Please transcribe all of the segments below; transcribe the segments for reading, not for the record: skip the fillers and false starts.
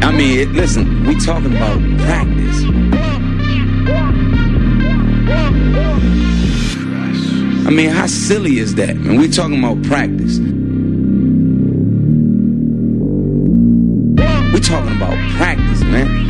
I mean, listen, we talking about practice. I mean, how silly is that, man? We talking about practice. We talking about practice, man.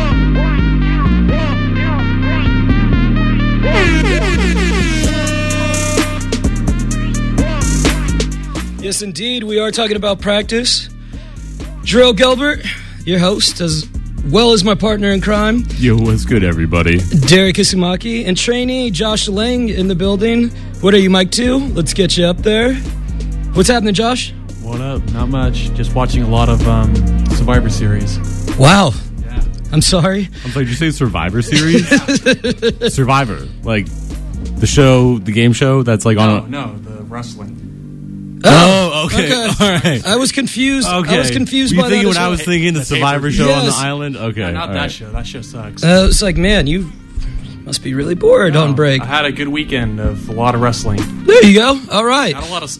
Yes, indeed, we are talking about practice. Jarrell Gilbert, your host, as well as my partner in crime. Yo, what's good, everybody? Derek Isamaki and trainee Josh Lang in the building. What are you, Mike 2? Let's get you up there. What's happening, Josh? What up? Not much. Just watching a lot of Survivor Series. Wow. Yeah. I'm sorry. I'm sorry, did you say Survivor Series? Survivor. Like the show, the game show that's like on... No, the wrestling. Oh, okay. All right. I was confused. Okay. I was confused Were by you thinking that. what I was thinking, the Survivor show on the Yes. island? Okay. No, not all that right. show. That show sucks. It's like, man, you must be really bored on break. I had a good weekend of a lot of wrestling. There you go. All right. Not a lot of...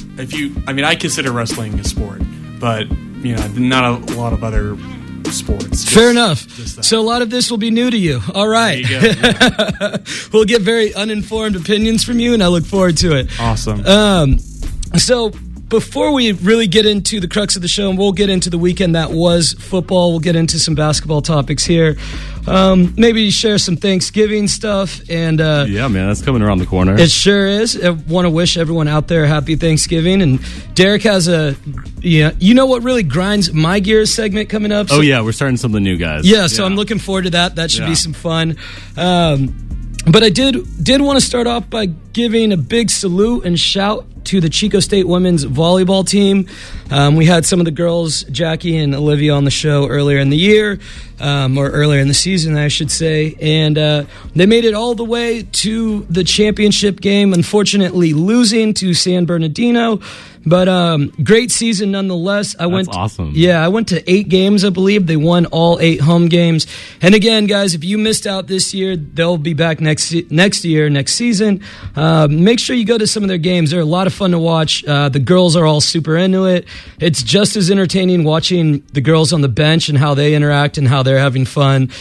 I consider wrestling a sport, but, not a lot of other sports. Fair enough. just that. So a lot of this will be new to you. All right. There you go. We'll get very uninformed opinions from you, and I look forward to it. Awesome. So before we really get into the crux of the show, and we'll get into the weekend that was football, we'll get into some basketball topics here. Maybe share some Thanksgiving stuff. And Yeah, man, that's coming around the corner. it sure is. I want to wish everyone out there a happy Thanksgiving. And Derek has you know what really grinds my gears segment coming up? So, Oh, yeah, we're starting something new, guys. yeah, so I'm looking forward to that. That should be Yeah. some fun. But I did want to start off by giving a big salute and shout to the Chico State women's volleyball team. We had some of the girls, Jackie and Olivia, on the show earlier in the year, or earlier in the season, I should say, and they made it all the way to the championship game, unfortunately losing to San Bernardino. But great season nonetheless. That's awesome. Yeah, I went to 8 games, I believe. They won all 8 home games. And again, guys, if you missed out this year, they'll be back next season. Make sure you go to some of their games. They're a lot of fun to watch. The girls are all super into it. It's just as entertaining watching the girls on the bench and how they interact and how they're having fun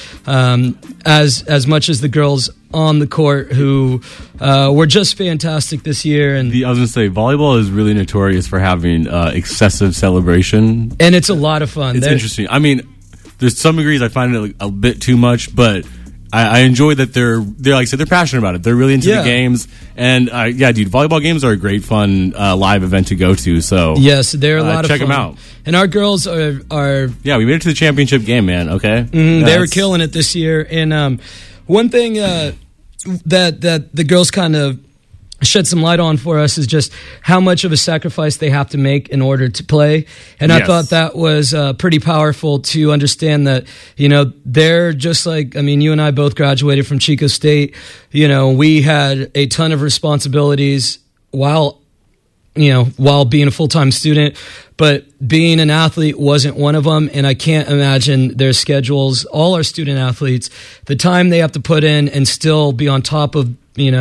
as much as the girls on the court who were just fantastic this year. And I was going to say, volleyball is really notorious for having excessive celebration. and it's a lot of fun. It's They're- interesting. I mean, there's some degrees I find it like a bit too much, but I enjoy that they're like I said, they're passionate about it. They're really into Yeah. the games, and dude, volleyball games are a great fun live event to go to. So Yes, they're a lot of fun. check them out. And our girls are Yeah, we made it to the championship game, man. Okay, they were killing it this year. And one thing that the girls kind of shed some light on for us is just how much of a sacrifice they have to make in order to play. And I Yes. thought that was pretty powerful to understand that, they're just like, you and I both graduated from Chico State. We had a ton of responsibilities while being a full-time student, but being an athlete wasn't one of them. And I can't imagine their schedules, all our student athletes, the time they have to put in and still be on top of,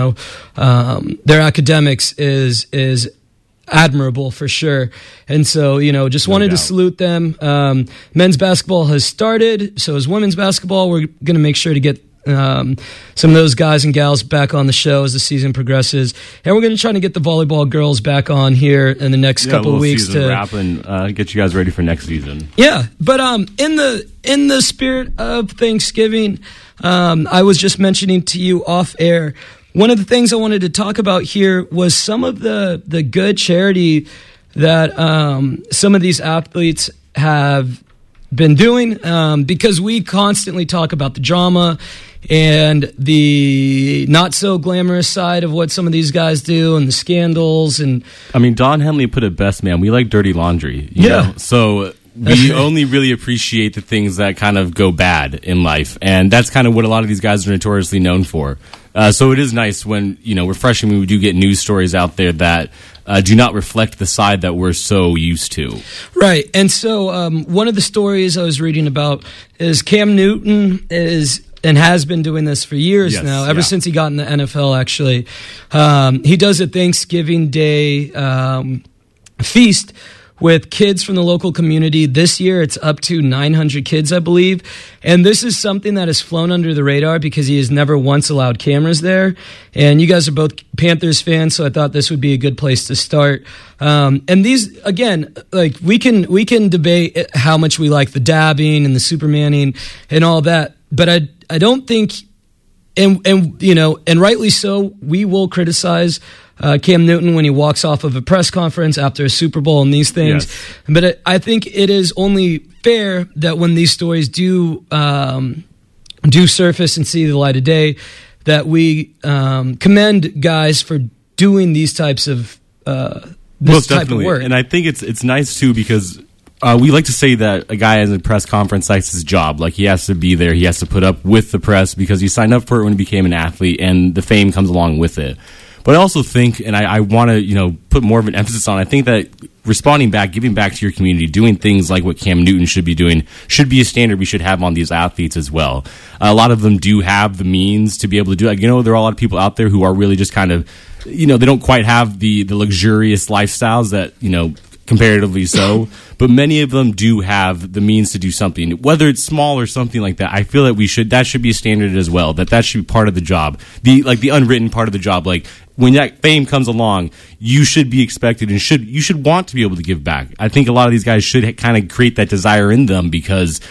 their academics is admirable for sure. And so, just wanted to doubt. salute them. Men's basketball has started. So is women's basketball. We're going to make sure to get some of those guys and gals back on the show as the season progresses, and we're going to try to get the volleyball girls back on here in the next couple of weeks to wrap and get you guys ready for next season. Yeah, but in the spirit of Thanksgiving, I was just mentioning to you off air, one of the things I wanted to talk about here was some of the good charity that some of these athletes have been doing, because we constantly talk about the drama and the not so glamorous side of what some of these guys do and the scandals. And Don Henley put it best, man. We like dirty laundry. You Yeah. know? So we only really appreciate the things that kind of go bad in life. And that's kind of what a lot of these guys are notoriously known for. So it is nice when, refreshing when we do get news stories out there that do not reflect the side that we're so used to. Right. And so one of the stories I was reading about is Cam Newton has been doing this for years now, ever since he got in the NFL, actually. He does a Thanksgiving Day feast with kids from the local community. This year, it's up to 900 kids, I believe. And this is something that has flown under the radar because he has never once allowed cameras there. And you guys are both Panthers fans, so I thought this would be a good place to start. And these, again, like we can debate how much we like the dabbing and the Supermaning and all that, but I don't think, and you know, and rightly so, we will criticize Cam Newton when he walks off of a press conference after a Super Bowl and these things. Yes. But I think it is only fair that when these stories do surface and see the light of day, that we commend guys for doing these types of this type of work. And I think it's nice too because we like to say that a guy in a press conference likes his job. Like he has to be there, he has to put up with the press because he signed up for it when he became an athlete, and the fame comes along with it. But I also think, and I want to put more of an emphasis on, I think that responding back, giving back to your community, doing things like what Cam Newton should be doing, should be a standard we should have on these athletes as well. A lot of them do have the means to be able to do it. There are a lot of people out there who are really just kind of, they don't quite have the luxurious lifestyles that, comparatively so, but many of them do have the means to do something, whether it's small or something like that. I feel that that should be a standard as well, that should be part of the job, the unwritten part of the job. Like when that fame comes along, you should be expected and you should want to be able to give back. I think a lot of these guys should kind of create that desire in them because,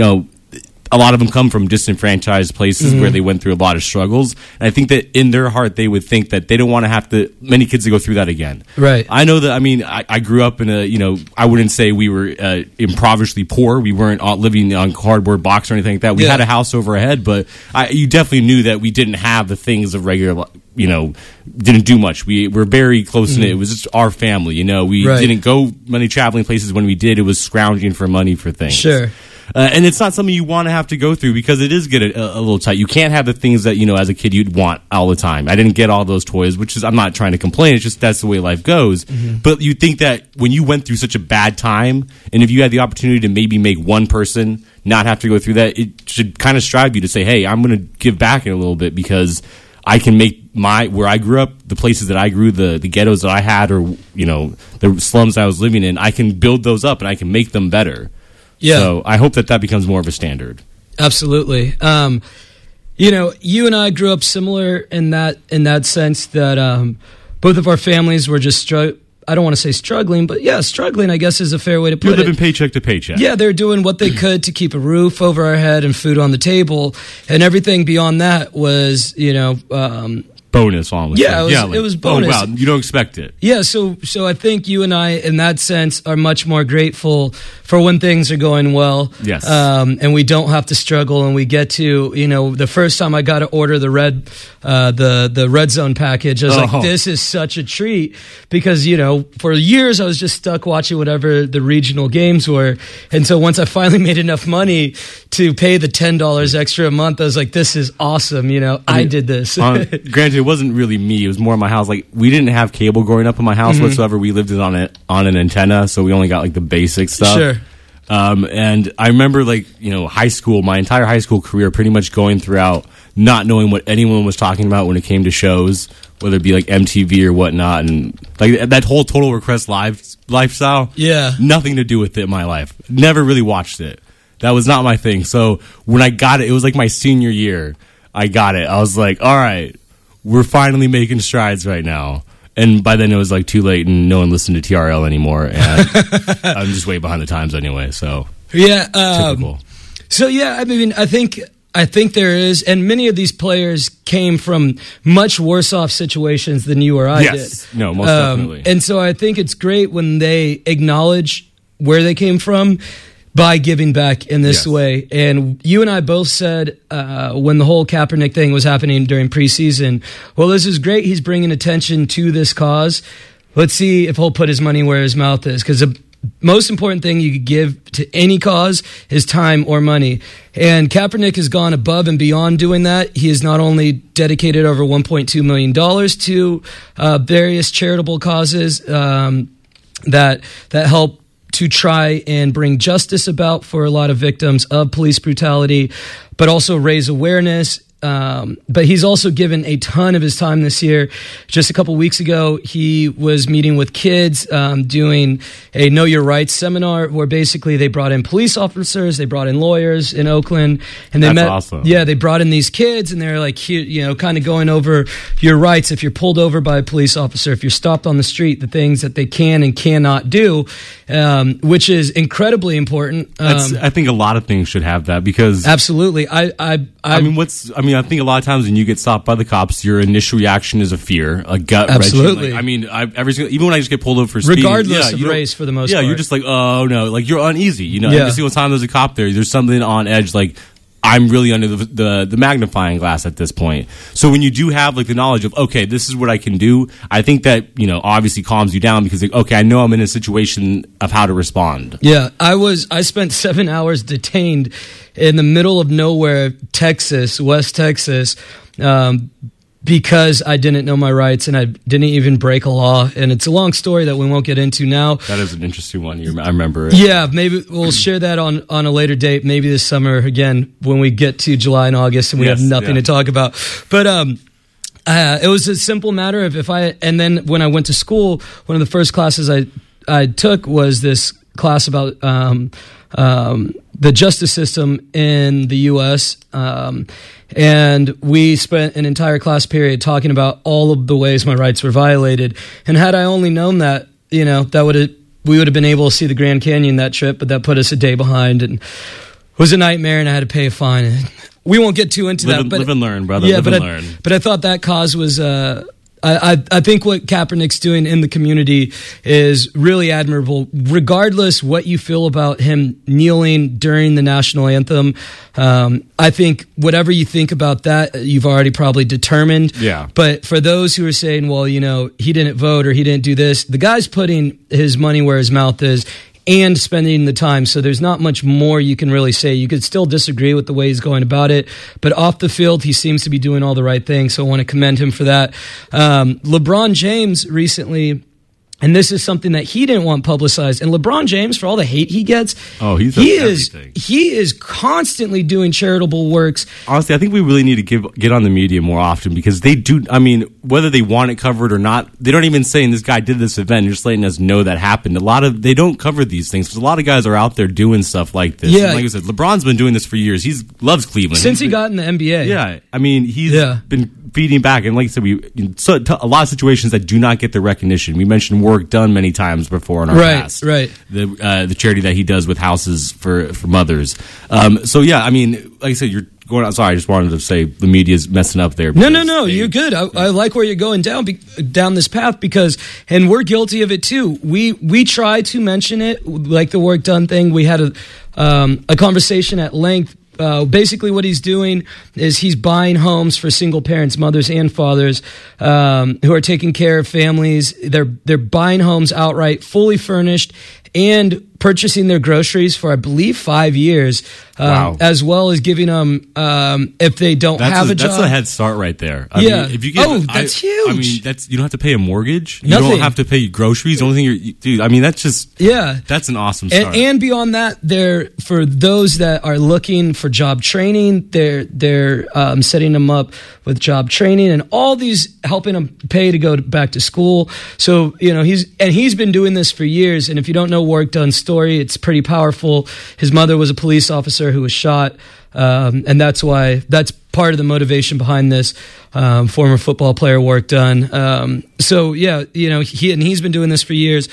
a lot of them come from disenfranchised places where they went through a lot of struggles. And I think that in their heart, they would think that they don't want to have many kids to go through that again. Right. I know that, I grew up in I wouldn't say we were impoverishedly poor. We weren't living on cardboard box or anything like that. We had a house over our head, but you definitely knew that we didn't have the things of regular, didn't do much. We were very close in it. It was just our family, We didn't go many traveling places. When we did, it was scrounging for money for things. Sure. And it's not something you want to have to go through because it is getting a little tight. You can't have the things that, as a kid you'd want all the time. I didn't get all those toys, which is, I'm not trying to complain. It's just that's the way life goes. But you think that when you went through such a bad time, and if you had the opportunity to maybe make one person not have to go through that, it should kind of strive you to say, hey, I'm going to give back in a little bit because I can make where I grew up, the places that I grew, the ghettos that I had, or, the slums I was living in, I can build those up and I can make them better. Yeah. So I hope that becomes more of a standard. Absolutely. You and I grew up similar in that sense that both of our families were just I don't want to say struggling, but yeah, struggling, I guess, is a fair way to put it. You're living paycheck to paycheck. Yeah, they're doing what they could to keep a roof over our head and food on the table, and everything beyond that was, bonus almost. Yeah, it was bonus. Oh, wow, you don't expect it. Yeah, so I think you and I, in that sense, are much more grateful for when things are going well. Yes. And we don't have to struggle, and we get to, the first time I got to order the red zone package, I was like, this is such a treat because, for years I was just stuck watching whatever the regional games were. And so once I finally made enough money to pay the $10 extra a month, I was like, this is awesome. I did this. Granted, it wasn't really me. It was more my house. Like, we didn't have cable growing up in my house whatsoever. We lived it on an antenna, so we only got like the basic stuff. Sure. And I remember high school, my entire high school career pretty much going throughout not knowing what anyone was talking about when it came to shows, whether it be like MTV or whatnot. And like that whole Total Request lifestyle. Yeah. Nothing to do with it in my life. Never really watched it. That was not my thing. So when I got it was like my senior year. I got it. I was like, all right, we're finally making strides right now. And by then it was like too late and no one listened to TRL anymore. And I'm just way behind the times anyway. So yeah. Typical. So yeah, I think there is, and many of these players came from much worse off situations than you or I did. No, most definitely. And so I think it's great when they acknowledge where they came from by giving back in this way. And you and I both said when the whole Kaepernick thing was happening during preseason, well, this is great. He's bringing attention to this cause. Let's see if he'll put his money where his mouth is, because the most important thing you could give to any cause is time or money. And Kaepernick has gone above and beyond doing that. He has not only dedicated over $1.2 million to various charitable causes that help to try and bring justice about for a lot of victims of police brutality, but also raise awareness but he's also given a ton of his time this year. Just a couple weeks ago, he was meeting with kids, doing a Know Your Rights seminar where basically they brought in police officers, they brought in lawyers in Oakland, and they met. Awesome. Yeah, they brought in these kids, and they're like, kind of going over your rights if you're pulled over by a police officer, if you're stopped on the street, the things that they can and cannot do, which is incredibly important. I think a lot of things should have that because absolutely. I think a lot of times when you get stopped by the cops, your initial reaction is a fear, a gut absolutely. wrenching. Even when I just get pulled over for speeding, regardless of race, for the most part, you're just like, oh no, like you're uneasy. Yeah. Every single time there's a cop there's something on edge. Like I'm really under the magnifying glass at this point. So when you do have like the knowledge of, okay, this is what I can do, I think that obviously calms you down because okay, I know I'm in a situation of how to respond. Yeah, I spent 7 hours detained in the middle of nowhere, Texas, West Texas, because I didn't know my rights and I didn't even break a law. And it's a long story that we won't get into now. That is an interesting one. I remember it. Yeah, maybe we'll share that on a later date, maybe this summer, again, when we get to July and August and we have nothing to talk about. But it was a simple matter of and then when I went to school, one of the first classes I took was this class about the justice system in the U.S., and we spent an entire class period talking about all of the ways my rights were violated. And had I only known that, we would have been able to see the Grand Canyon that trip, but that put us a day behind and it was a nightmare, and I had to pay a fine. And we won't get too into that. But live and learn, brother. Yeah, live and learn. But I thought that cause was... I think what Kaepernick's doing in the community is really admirable, regardless what you feel about him kneeling during the national anthem. I think whatever you think about that, you've already probably determined. Yeah. But for those who are saying, well, he didn't vote or he didn't do this, the guy's putting his money where his mouth is and spending the time. So there's not much more you can really say. You could still disagree with the way he's going about it, but off the field, he seems to be doing all the right things. So I want to commend him for that. LeBron James recently, and this is something that he didn't want publicized. And LeBron James, for all the hate he gets, he is constantly doing charitable works. Honestly, I think we really need to get on the media more often because they do. I mean, whether they want it covered or not, they don't even say this guy did this event. You're just letting us know that happened. They don't cover these things because a lot of guys are out there doing stuff like this. Yeah. And like I said, LeBron's been doing this for years. He loves Cleveland Since he got in the NBA. Yeah, I mean, he's been feeding back, and like I said, a lot of situations that do not get the recognition. We mentioned Work Done many times before in our past. Right. The charity that he does with houses for mothers. So yeah, I mean, like I said, you're going on. Sorry, I just wanted to say the media's messing up there. No, you're good. I like where you're going down this path and we're guilty of it too. We try to mention it, like the Work Done thing. We had a conversation at length. Basically what he's doing is he's buying homes for single parents, mothers and fathers, who are taking care of families. They're buying homes outright, fully furnished, and purchasing their groceries for, I believe, 5 years, as well as giving them, if they don't have a job. That's a head start right there. I mean, if you that's huge. I mean, you don't have to pay a mortgage. Nothing. You don't have to pay groceries. The only thing dude, I mean, that's just, that's an awesome start. And beyond that, for those that are looking for job training, they're setting them up with job training and all these, helping them pay to go back to school. So, he's been doing this for years. And if you don't know Work Done story, it's pretty powerful. His mother was a police officer who was shot, and that's part of the motivation behind this. Former football player, Work Done. So yeah, he's been doing this for years.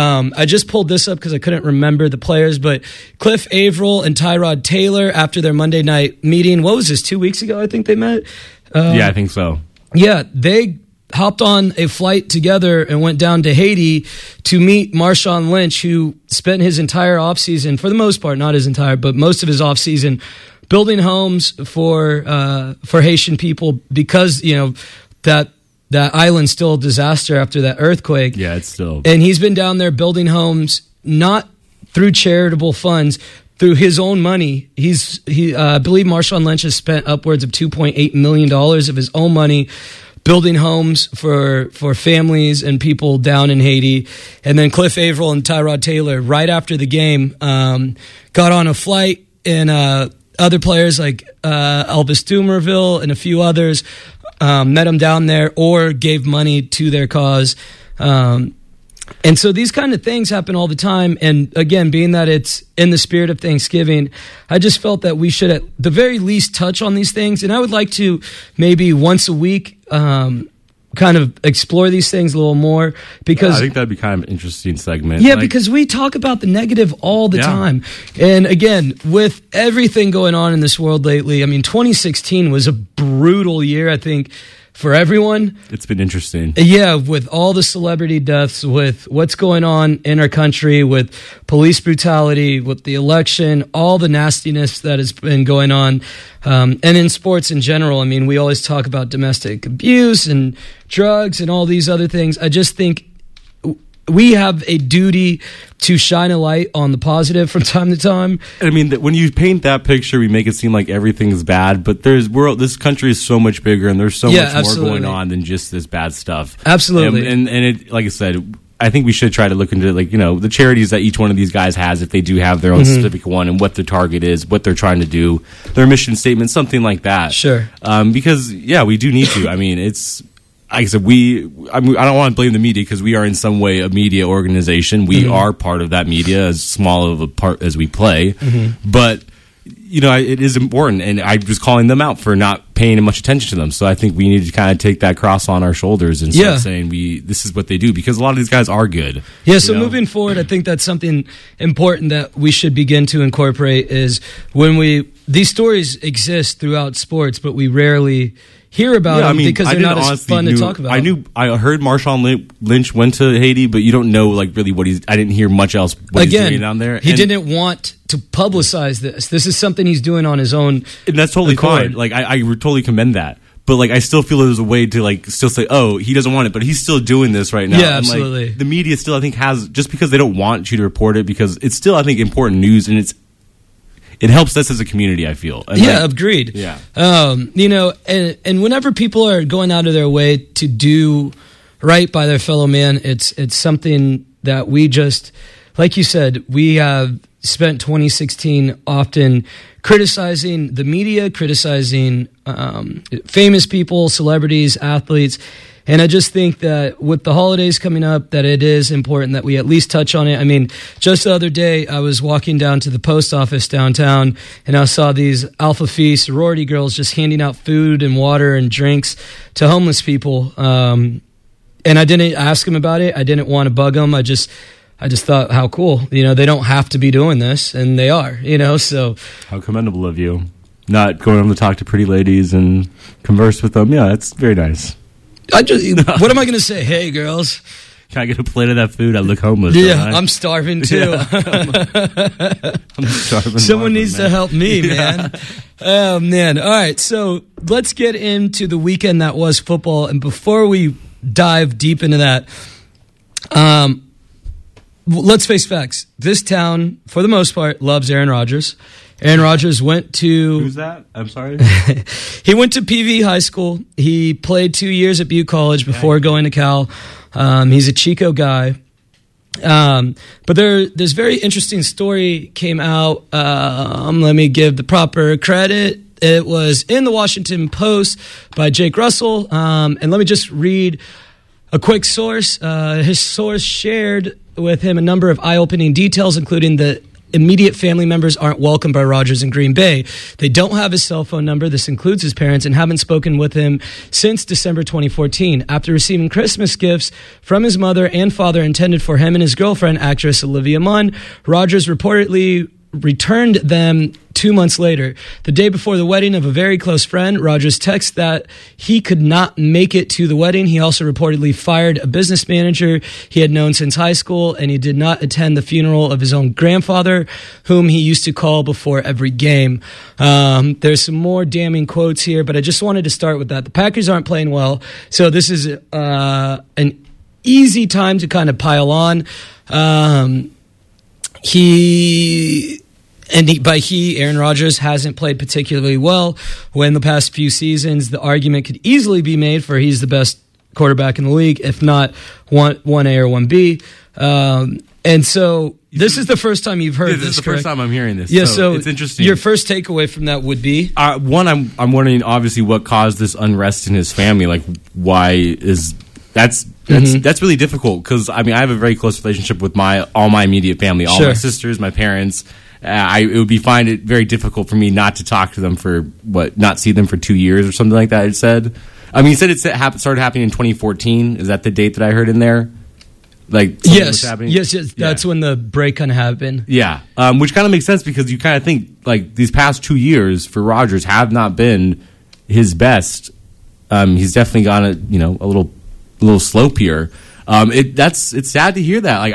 I just pulled this up because I couldn't remember the players, but Cliff Averill and Tyrod Taylor, after their Monday night meeting, what was this, 2 weeks ago? I think they met. Yeah, I think so. Yeah, they hopped on a flight together and went down to Haiti to meet Marshawn Lynch, who spent his entire offseason, for the most part, not his entire, but most of his offseason, building homes for Haitian people because, that island's still a disaster after that earthquake. Yeah, it's still. And he's been down there building homes, not through charitable funds, through his own money. I believe Marshawn Lynch has spent upwards of $2.8 million of his own money building homes for families and people down in Haiti. And then Cliff Averill and Tyrod Taylor, right after the game, got on a flight, and other players like Elvis Dumervil and a few others met him down there or gave money to their cause. And so these kind of things happen all the time. And again, being that it's in the spirit of Thanksgiving, I just felt that we should at the very least touch on these things. And I would like to maybe once a week kind of explore these things a little more, because I think that'd be kind of an interesting segment. Yeah, because we talk about the negative all the time. And again, with everything going on in this world lately, I mean, 2016 was a brutal year, I think, for everyone. It's been interesting. Yeah, with all the celebrity deaths, with what's going on in our country, with police brutality, with the election, all the nastiness that has been going on, and in sports in general. I mean, we always talk about domestic abuse and drugs and all these other things. I just think we have a duty to shine a light on the positive from time to time. I mean, when you paint that picture, we make it seem like everything's bad, but this country is so much bigger, and there's so much more going on than just this bad stuff. Absolutely. And it, like I said, I think we should try to look into, like, the charities that each one of these guys has, if they do have their own specific one, and what their target is, what they're trying to do, their mission statement, something like that. Sure. Because, we do need to. I mean, it's... Like I said, I don't want to blame the media, because we are in some way a media organization. We are part of that media, as small of a part as we play. But, it is important. And I was calling them out for not paying much attention to them. So I think we need to kind of take that cross on our shoulders and start saying this is what they do, because a lot of these guys are good. Yeah, so moving forward, I think that's something important that we should begin to incorporate is these stories exist throughout sports, but we rarely hear about them because they're not as fun to talk about. I heard Marshawn Lynch went to Haiti, but you don't know really what I didn't hear much else what he's doing down there. He didn't want to publicize this. This is something he's doing on his own. And that's totally fine. Like I totally commend that. But I still feel there's a way to still say, oh, he doesn't want it, but he's still doing this right now. Yeah, absolutely. The media still, I think, has, just because they don't want you to report it, because it's still, I think, important news, and it helps us as a community, I feel. And agreed. Yeah. And whenever people are going out of their way to do right by their fellow man, it's something that we just, like you said, we have spent 2016 often criticizing the media, criticizing famous people, celebrities, athletes. And I just think that with the holidays coming up, that it is important that we at least touch on it. I mean, just the other day, I was walking down to the post office downtown, and I saw these Alpha Phi sorority girls just handing out food and water and drinks to homeless people. And I didn't ask them about it. I didn't want to bug them. I just thought, how cool. They don't have to be doing this, and they are, so. How commendable of you. Not going on to talk to pretty ladies and converse with them. Yeah, it's very nice. What am I going to say? Hey, girls. Can I get a plate of that food? I look homeless. Yeah, I'm starving too. Yeah, I'm starving. Someone needs to help me, man. Oh, man. All right, so let's get into the weekend that was football. And before we dive deep into that, let's face facts. This town, for the most part, loves Aaron Rodgers. Aaron Rodgers went to... Who's that? I'm sorry? He went to PV High School. He played 2 years at Butte College before going to Cal. He's a Chico guy. But there's very interesting story came out. Let me give the proper credit. It was in the Washington Post by Jake Russell. And let me just read a quick source. His source shared with him a number of eye-opening details, including the immediate family members aren't welcomed by Rodgers in Green Bay. They don't have his cell phone number. This includes his parents, and haven't spoken with him since December 2014. After receiving Christmas gifts from his mother and father intended for him and his girlfriend, actress Olivia Munn, Rodgers reportedly returned them 2 months later. The day before the wedding of a very close friend, Rodgers texted that he could not make it to the wedding. He also reportedly fired a business manager he had known since high school, and he did not attend the funeral of his own grandfather, whom he used to call before every game. There's some more damning quotes here, but I just wanted to start with that. The Packers aren't playing well, so this is an easy time to kind of pile on. Aaron Rodgers hasn't played particularly well. When the past few seasons, the argument could easily be made for he's the best quarterback in the league, if not 1A or 1B. And so This is the first time you've heard This is the first time I'm hearing this. Yeah, so it's interesting. Your first takeaway from that would be? One, I'm wondering obviously what caused this unrest in his family. Like, why is that's really difficult because I mean I have a very close relationship with all my immediate family, all my sisters, my parents. It would find it very difficult for me not to talk to them not see them for 2 years or something like that. It said. I mean, he said it started happening in 2014. Is that the date that I heard in there? Like yes. That's when the break kind of happened. Yeah, which kind of makes sense because you kind of think like these past 2 years for Rodgers have not been his best. He's definitely gone a little slope here. It's sad to hear that. Like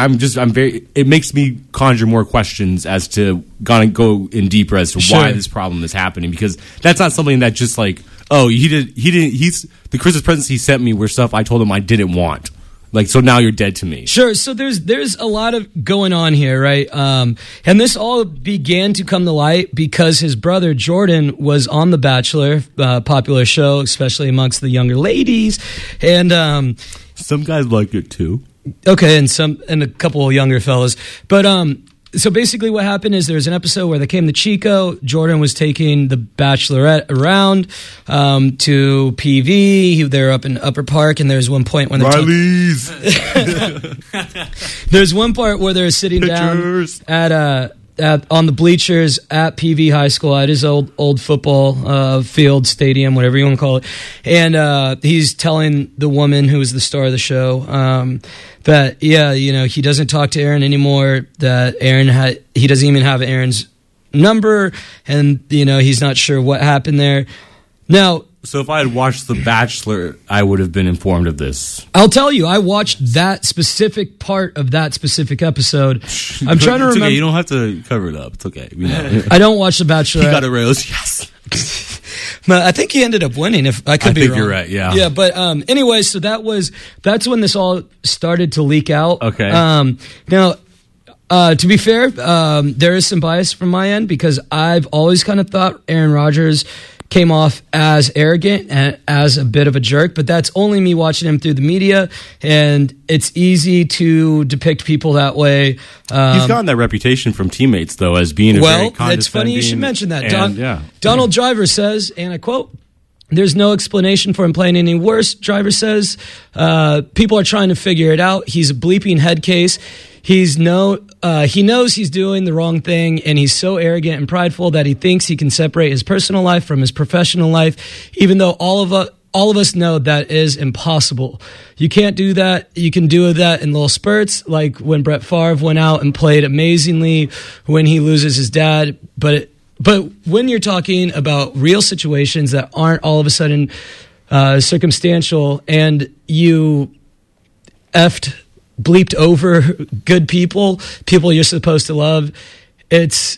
it makes me conjure more questions as to go in deeper as to why this problem is happening because that's not something that just like, oh, the Christmas presents he sent me were stuff I told him I didn't want. Like, so now you're dead to me. Sure. So there's a lot of going on here, right? And this all began to come to light because his brother Jordan was on The Bachelor, popular show, especially amongst the younger ladies. And some guys like it too. Okay, and a couple of younger fellas. But so basically what happened is there was an episode where they came to Chico. Jordan was taking the Bachelorette around to PV. They were up in Upper Park, and there's one point when Riley's. There's one part where they're sitting down on the bleachers at PV High School at his old football field, stadium, whatever you want to call it. And he's telling the woman who was the star of the show that, he doesn't talk to Aaron anymore, that he doesn't even have Aaron's number, and, he's not sure what happened there. Now, so if I had watched The Bachelor, I would have been informed of this. I'll tell you, I watched that specific part of that specific episode. I'm trying to remember. Okay, you don't have to cover it up. It's okay. I don't watch The Bachelor. He got a rose. Yes. But I think he ended up winning. If I could be wrong. You're right. Yeah. Yeah. But anyway, so that's when this all started to leak out. Okay. Now, to be fair, there is some bias from my end because I've always kind of thought Aaron Rodgers came off as arrogant and as a bit of a jerk, but that's only me watching him through the media, and it's easy to depict people that way. He's gotten that reputation from teammates, though, as being a very condescending... Well, it's funny you should mention that. Donald Driver says, and I quote, "There's no explanation for him playing any worse." Driver says, people are trying to figure it out. He's a bleeping head case. He knows he's doing the wrong thing, and he's so arrogant and prideful that he thinks he can separate his personal life from his professional life, even though all of us know that is impossible. You can't do that. You can do that in little spurts, like when Brett Favre went out and played amazingly when he loses his dad, but when you're talking about real situations that aren't all of a sudden circumstantial, and you bleeped over good people you're supposed to love, it's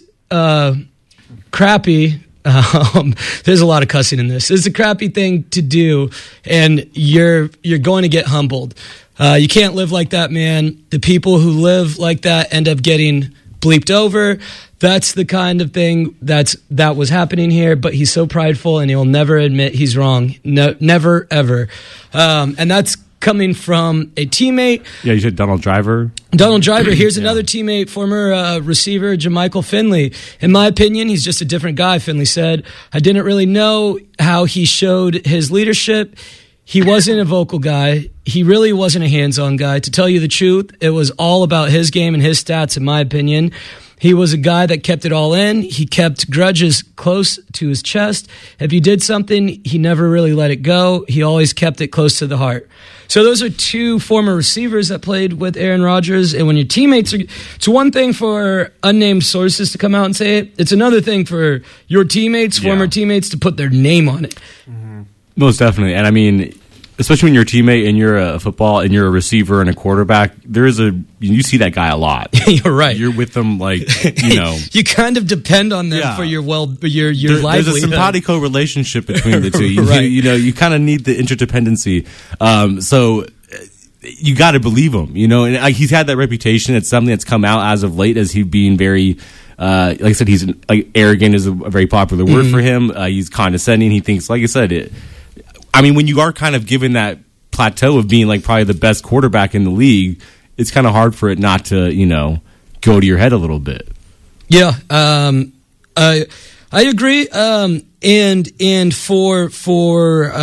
crappy. There's a lot of cussing in this. It's a crappy thing to do, and you're going to get humbled. You can't live like that, man. The people who live like that end up getting bleeped over. That's the kind of thing that was happening here, but he's so prideful, and he'll never admit he's wrong. No, never, ever. And that's coming from a teammate. Yeah, you said Donald Driver. Donald Driver. Here's another teammate, former receiver Jermichael Finley. In my opinion, he's just a different guy, Finley said. "I didn't really know how he showed his leadership. He wasn't a vocal guy. He really wasn't a hands-on guy. To tell you the truth, it was all about his game and his stats, in my opinion. He was a guy that kept it all in. He kept grudges close to his chest. If he did something, he never really let it go. He always kept it close to the heart." So those are two former receivers that played with Aaron Rodgers. And when your teammates it's one thing for unnamed sources to come out and say it. It's another thing for your teammates, former teammates, to put their name on it. Mm-hmm. Most definitely. And I mean, especially when you're a teammate and you're a football and you're a receiver and a quarterback, you see that guy a lot. You're right. You're with them, like, you kind of you kind of for your livelihood. There's a simpatico relationship between the two. Right. You kind of need the interdependency. So you got to believe him, and he's had that reputation. It's something that's come out as of late as he being very, like I said, he's arrogant is a very popular word for him. He's condescending. He thinks, like I said, when you are kind of given that plateau of being like probably the best quarterback in the league, it's kind of hard for it not to, go to your head a little bit. Yeah, I agree. And for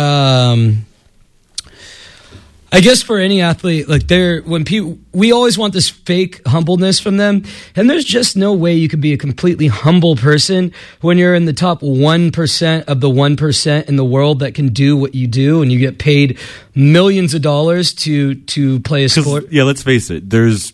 I guess for any athlete, like we always want this fake humbleness from them, and there's just no way you could be a completely humble person when you're in the top 1% of the 1% in the world that can do what you do, and you get paid millions of dollars to play a sport. Yeah, let's face it. There's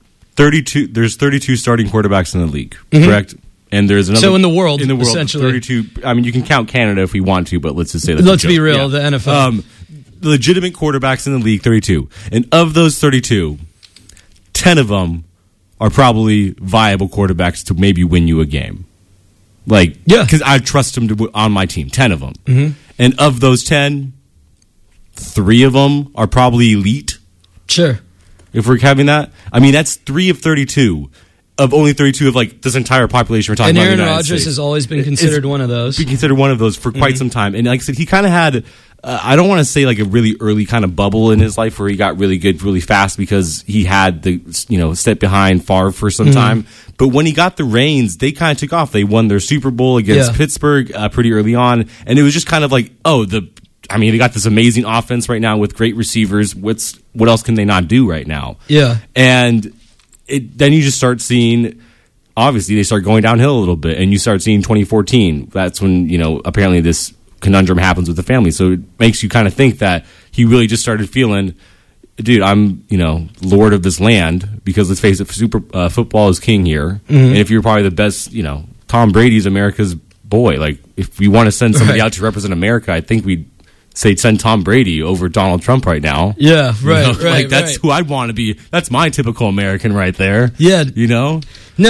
32 starting quarterbacks in the league, correct? And there's another. So in the world, essentially 32. I mean, you can count Canada if we want to, but let's just say let's be real. The NFL. Legitimate quarterbacks in the league, 32. And of those 32, 10 of them are probably viable quarterbacks to maybe win you a game. Like, yeah, because I trust them on my team, 10 of them. Mm-hmm. And of those 10, 3 of them are probably elite. Sure. If we're having that. I mean, that's 3 of 32. Of only 32 of like this entire population we're talking about. And Aaron Rodgers has always been considered one of those. Been considered one of those for quite some time. And like I said, he kind of had, I don't want to say like a really early kind of bubble in his life where he got really good really fast because he had the, step behind Favre for some time. But when he got the reins, they kind of took off. They won their Super Bowl against Pittsburgh pretty early on. And it was just kind of like, they got this amazing offense right now with great receivers. What else can they not do right now? Yeah. And then you just start seeing, obviously, they start going downhill a little bit, and you start seeing 2014. That's when, apparently this conundrum happens with the family. So it makes you kind of think that he really just started feeling, dude, I'm, lord of this land, because let's face it, football is king here. Mm-hmm. And if you're probably the best, Tom Brady's America's boy. Like, if we want to send somebody out to represent America, I think we'd say send Tom Brady over Donald Trump right now. Yeah, right, right. That's who I'd want to be. That's my typical American right there. Yeah. No,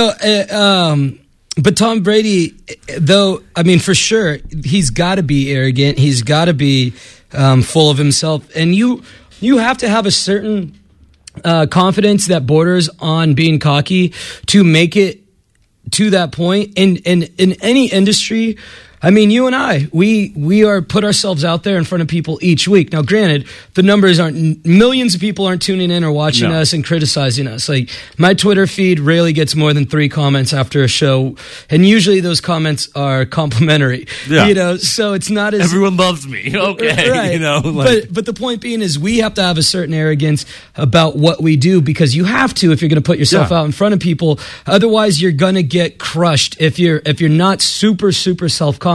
but Tom Brady, though, I mean, for sure, he's got to be arrogant. He's got to be full of himself. And you have to have a certain confidence that borders on being cocky to make it to that point. And in any industry, I mean, you and I, we are put ourselves out there in front of people each week. Now, granted, the numbers aren't, millions of people aren't tuning in or watching us and criticizing us. Like, my Twitter feed rarely gets more than 3 comments after a show, and usually those comments are complimentary. Yeah. So it's not as... Everyone loves me. Okay. Right. But the point being is we have to have a certain arrogance about what we do, because you have to if you're going to put yourself out in front of people. Otherwise, you're going to get crushed if you're not super, super self-confident.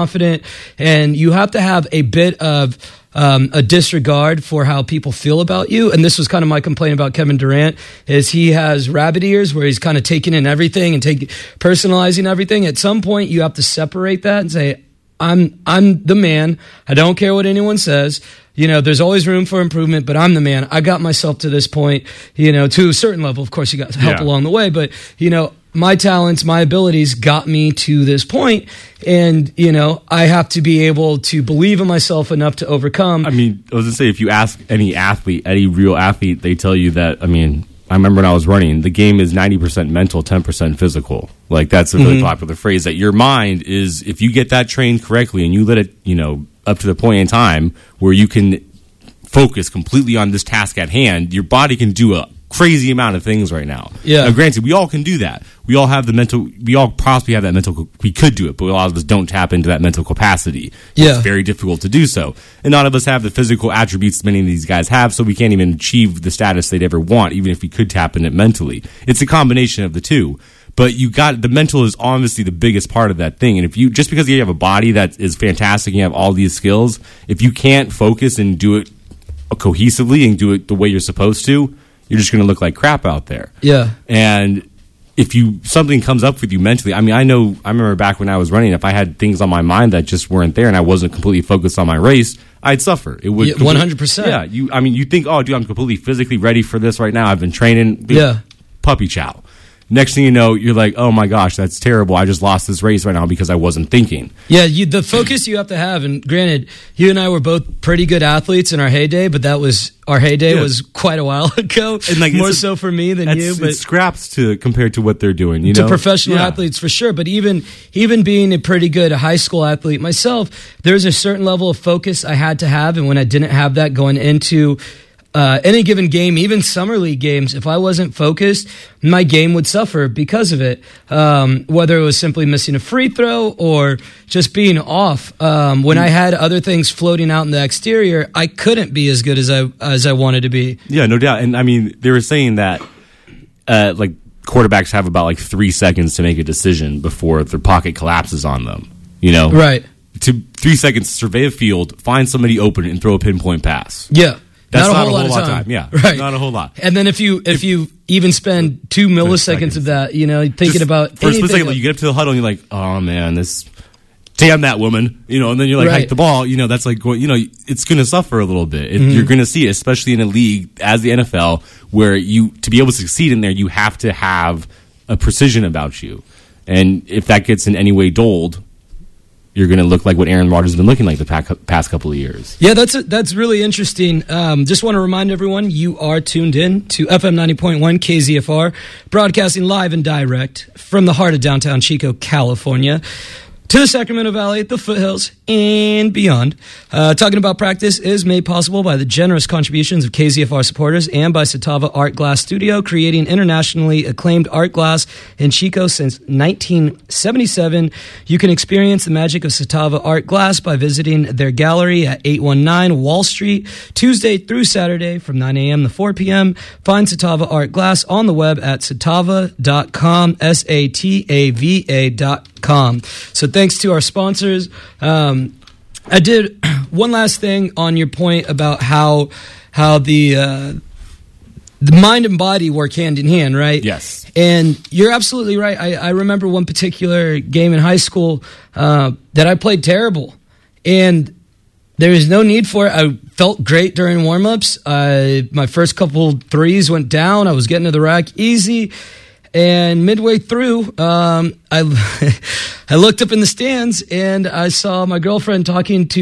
And you have to have a bit of a disregard for how people feel about you. And this was kind of my complaint about Kevin Durant, is he has rabbit ears where he's kind of taking in everything and personalizing everything. At some point, you have to separate that and say, I'm the man. I don't care what anyone says. There's always room for improvement, but I'm the man. I got myself to this point, to a certain level. Of course, you got help along the way, but, my talents, my abilities got me to this point, and, I have to be able to believe in myself enough to overcome. I mean, I was going to say, if you ask any real athlete, they tell you that, I remember when I was running, the game is 90% mental, 10% physical. Like, that's a really popular phrase, that your mind is, if you get that trained correctly and you let it, up to the point in time where you can focus completely on this task at hand, your body can do a crazy amount of things right now. Yeah. Now, granted, we all can do that. We all have we all possibly have that we could do it, but a lot of us don't tap into that mental capacity. It's very difficult to do so. And none of us have the physical attributes many of these guys have, so we can't even achieve the status they'd ever want, even if we could tap in it mentally. It's a combination of the two. But the mental is obviously the biggest part of that thing. And if just because you have a body that is fantastic and you have all these skills, if you can't focus and do it cohesively and do it the way you're supposed to, you're just going to look like crap out there. Yeah. And if something comes up with you mentally, I remember back when I was running, if I had things on my mind that just weren't there and I wasn't completely focused on my race, I'd suffer. It would 100%. Yeah. You think, oh, dude, I'm completely physically ready for this right now. I've been training. Puppy chow. Next thing you know, you're like, oh my gosh, that's terrible. I just lost this race right now because I wasn't thinking. Yeah, the focus you have to have, and granted, you and I were both pretty good athletes in our heyday, but our heyday was quite a while ago, and more so for me than you. But it's scraps compared to what they're doing, to professional athletes for sure. But even being a pretty good high school athlete myself, there's a certain level of focus I had to have, and when I didn't have that going into any given game, even summer league games, if I wasn't focused, my game would suffer because of it. Whether it was simply missing a free throw or just being off. When I had other things floating out in the exterior, I couldn't be as good as I wanted to be. Yeah, no doubt. And I mean, they were saying that like quarterbacks have about like 3 seconds to make a decision before their pocket collapses on them. You know, right? To 3 seconds, survey a field, find somebody open, and throw a pinpoint pass. Yeah. That's not a whole lot of time. Yeah, right. Not a whole lot. And then if you even spend 2 milliseconds of that, you know, thinking Just about for a split second, you get up to the huddle and you're like, oh man, damn that woman, you know, and then you're like, hike the ball, you know, that's like, you know, it's going to suffer a little bit. You're going to see it, especially in a league as the NFL, where to be able to succeed in there, you have to have a precision about you, and if that gets in any way dulled, you're going to look like what Aaron Rodgers has been looking like the past couple of years. Yeah, that's really interesting. Just want to remind everyone, you are tuned in to FM 90.1 KZFR, broadcasting live and direct from the heart of downtown Chico, California, to the Sacramento Valley, the foothills, and beyond. Talking About Practice is made possible by the generous contributions of KZFR supporters and by Satava Art Glass Studio, creating internationally acclaimed art glass in Chico since 1977. You can experience the magic of Satava Art Glass by visiting their gallery at 819 Wall Street, Tuesday through Saturday from 9 a.m. to 4 p.m. Find Satava Art Glass on the web at satava.com, SATAVA.com. So thanks to our sponsors. I did one last thing on your point about how the mind and body work hand in hand, right? Yes. And you're absolutely right. I remember one particular game in high school that I played terrible, and there was no need for it. I felt great during warm-ups. My first couple threes went down. I was getting to the rack easy. And midway through, I looked up in the stands and I saw my girlfriend at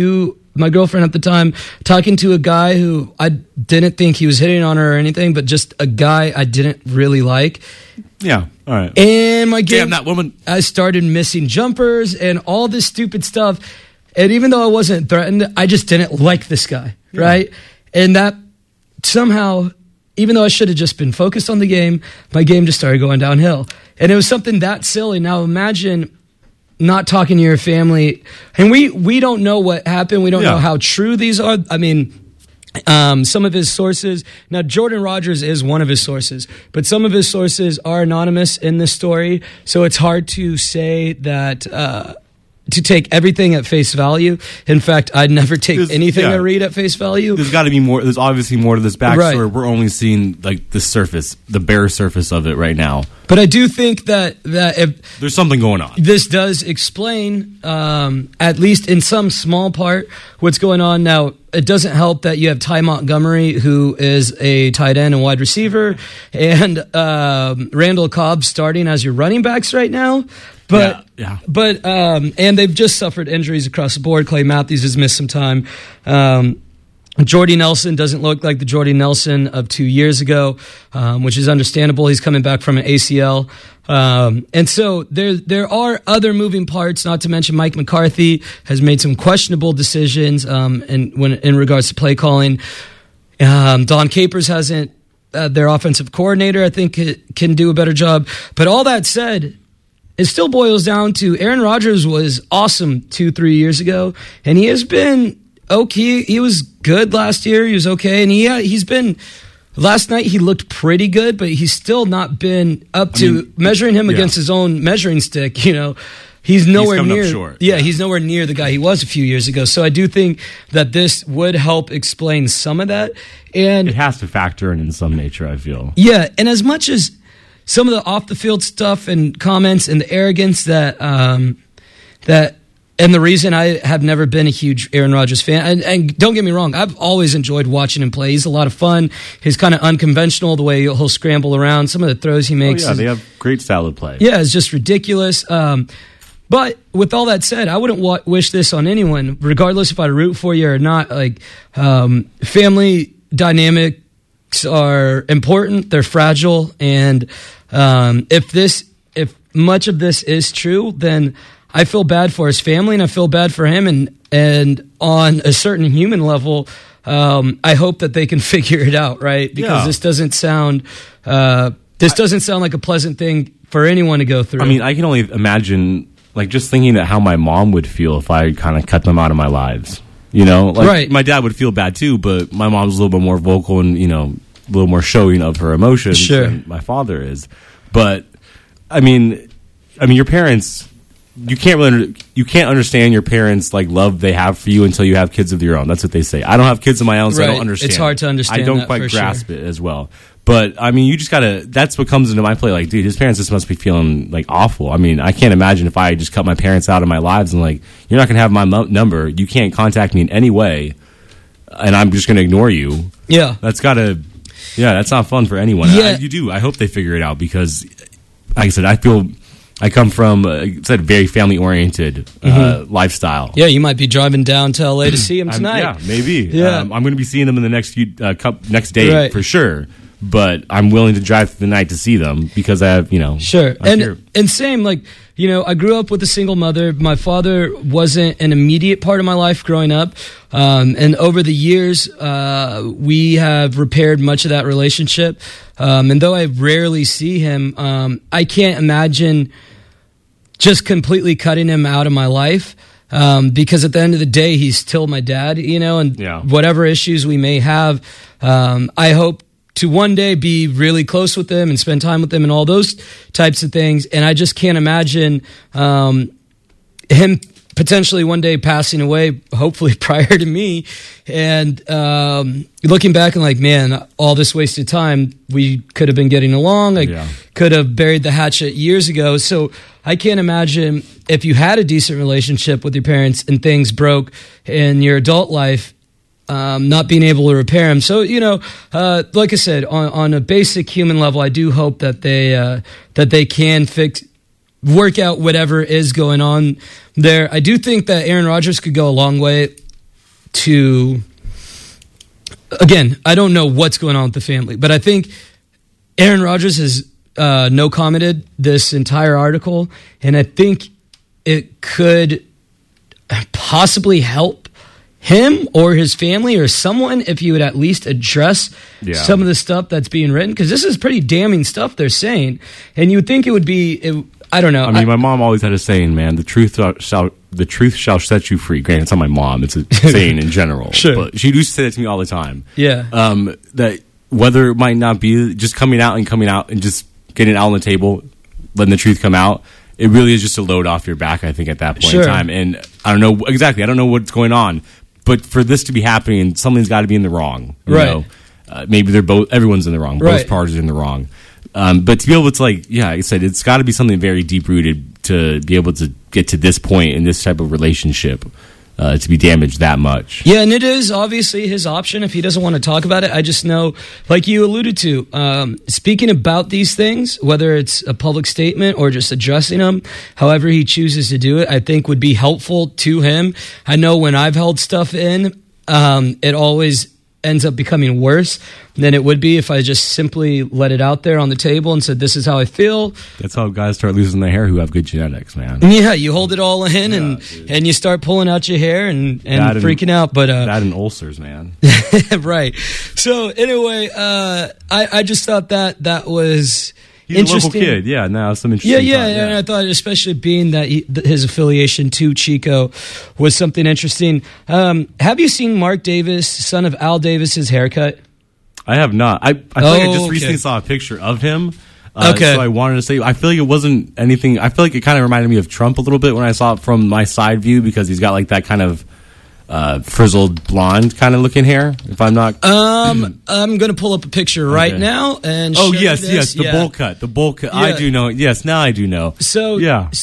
the time, talking to a guy who I didn't think he was hitting on her or anything, but just a guy I didn't really like. Yeah, all right. And my game, damn that woman. I started missing jumpers and all this stupid stuff. And even though I wasn't threatened, I just didn't like this guy, right? And that somehow, even though I should have just been focused on the game, my game just started going downhill. And it was something that silly. Now imagine not talking to your family. And we don't know what happened. We don't know how true these are. I mean, some of his sources. Now, Jordan Rodgers is one of his sources, but some of his sources are anonymous in this story. So it's hard to say that... to take everything at face value. In fact, I'd never take anything I read at face value. There's got to be more. There's obviously more to this backstory. Right. We're only seeing like the surface, the bare surface of it right now. But I do think that if there's something going on, this does explain, at least in some small part, what's going on. Now, it doesn't help that you have Ty Montgomery, who is a tight end and wide receiver, and Randall Cobb starting as your running backs right now. But and they've just suffered injuries across the board. Clay Matthews has missed some time. Jordy Nelson doesn't look like the Jordy Nelson of 2 years ago, which is understandable. He's coming back from an ACL. And so there are other moving parts, not to mention Mike McCarthy has made some questionable decisions in regards to play calling. Don Capers hasn't, their offensive coordinator, I think, can do a better job. But all that said, it still boils down to Aaron Rodgers was awesome 2-3 years ago, and he has been okay. He was good last year. He was okay, and he's been. Last night he looked pretty good, but he's still not been up to measuring him against his own measuring stick. You know, he's nowhere near. Short. Yeah, he's nowhere near the guy he was a few years ago. So I do think that this would help explain some of that, and it has to factor in some nature, I feel. Yeah, and as much as some of the off the field stuff and comments and the arrogance that and the reason I have never been a huge Aaron Rodgers fan, and don't get me wrong, I've always enjoyed watching him play. He's a lot of fun. He's kind of unconventional, the way he'll scramble around. Some of the throws he makes. They have great style of play. Yeah, it's just ridiculous. But with all that said, I wouldn't wish this on anyone, regardless if I root for you or not. Like, family dynamics are important. They're fragile. And if much of this is true, then I feel bad for his family and I feel bad for him. And And on a certain human level, I hope that they can figure it out, right? Because this doesn't sound like a pleasant thing for anyone to go through. I mean, I can only imagine, like, just thinking that how my mom would feel if I kind of cut them out of my lives. You know, like, right. My dad would feel bad too, but my mom's a little bit more vocal and, you know, a little more showing of her emotions than my father is. But I mean, your parents, you can't understand your parents' like love they have for you until you have kids of your own. That's what they say. I don't have kids of my own, so I don't understand. It's hard to understand. I don't quite grasp it as well. But I mean, you just gotta. That's what comes into my play. Like, dude, his parents just must be feeling like awful. I mean, I can't imagine if I just cut my parents out of my lives and like, you're not gonna have my number. You can't contact me in any way, and I'm just gonna ignore you. Yeah, that's not fun for anyone. Yeah. I hope they figure it out because, like I said, I come from a very family oriented lifestyle. Yeah, you might be driving down to LA to see him tonight. Yeah, maybe. Yeah. I'm going to be seeing them in the next day for sure. But I'm willing to drive through the night to see them because I have, Sure. And same, like, I grew up with a single mother. My father wasn't an immediate part of my life growing up. And over the years, we have repaired much of that relationship. And though I rarely see him, I can't imagine just completely cutting him out of my life. Because at the end of the day, he's still my dad, and whatever issues we may have, I hope to one day be really close with them and spend time with them and all those types of things. And I just can't imagine him potentially one day passing away, hopefully prior to me. And looking back and like, man, all this wasted time, we could have been getting along. I could have buried the hatchet years ago. So I can't imagine if you had a decent relationship with your parents and things broke in your adult life, not being able to repair them. So, like I said, on a basic human level, I do hope that they can work out whatever is going on there. I do think that Aaron Rodgers could go a long way to, again, I don't know what's going on with the family, but I think Aaron Rodgers has no commented this entire article, and I think it could possibly help him or his family or someone if you would at least address some of the stuff that's being written, because this is pretty damning stuff they're saying, and you would think it would be, I don't know. I mean, my mom always had a saying, man, the truth shall set you free. Granted, it's not my mom, it's a saying in general. Sure. But she used to say that to me all the time. Yeah. That whether it might not be just coming out and just getting it out on the table, letting the truth come out, it really is just a load off your back, I think, at that point in time. And I don't know exactly. I don't know what's going on. But for this to be happening, something's got to be in the wrong. You know? Maybe everyone's in the wrong. Both parties are in the wrong. But to be able to, like I said, it's got to be something very deep-rooted to be able to get to this point in this type of relationship to be damaged that much. Yeah, and it is obviously his option if he doesn't want to talk about it. I just know, like you alluded to, speaking about these things, whether it's a public statement or just addressing them, however he chooses to do it, I think would be helpful to him. I know when I've held stuff in, it always ends up becoming worse than it would be if I just simply let it out there on the table and said, this is how I feel. That's how guys start losing their hair who have good genetics, man. Yeah, you hold it all in and you start pulling out your hair and freaking out. But that and ulcers, man. Right. So anyway, I just thought that was He's interesting. A local kid, some interesting. Yeah. And I thought, especially being that his affiliation to Chico was something interesting. Have you seen Mark Davis, son of Al Davis's haircut? I have not. I feel like I just recently saw a picture of him. So I wanted to say, I feel like it wasn't anything. I feel like it kind of reminded me of Trump a little bit when I saw it from my side view, because he's got like that kind of frizzled blonde kind of looking hair. If I'm not, I'm going to pull up a picture right now and. Oh yes, the bowl cut. Yeah. I do know. Yes, now I do know. So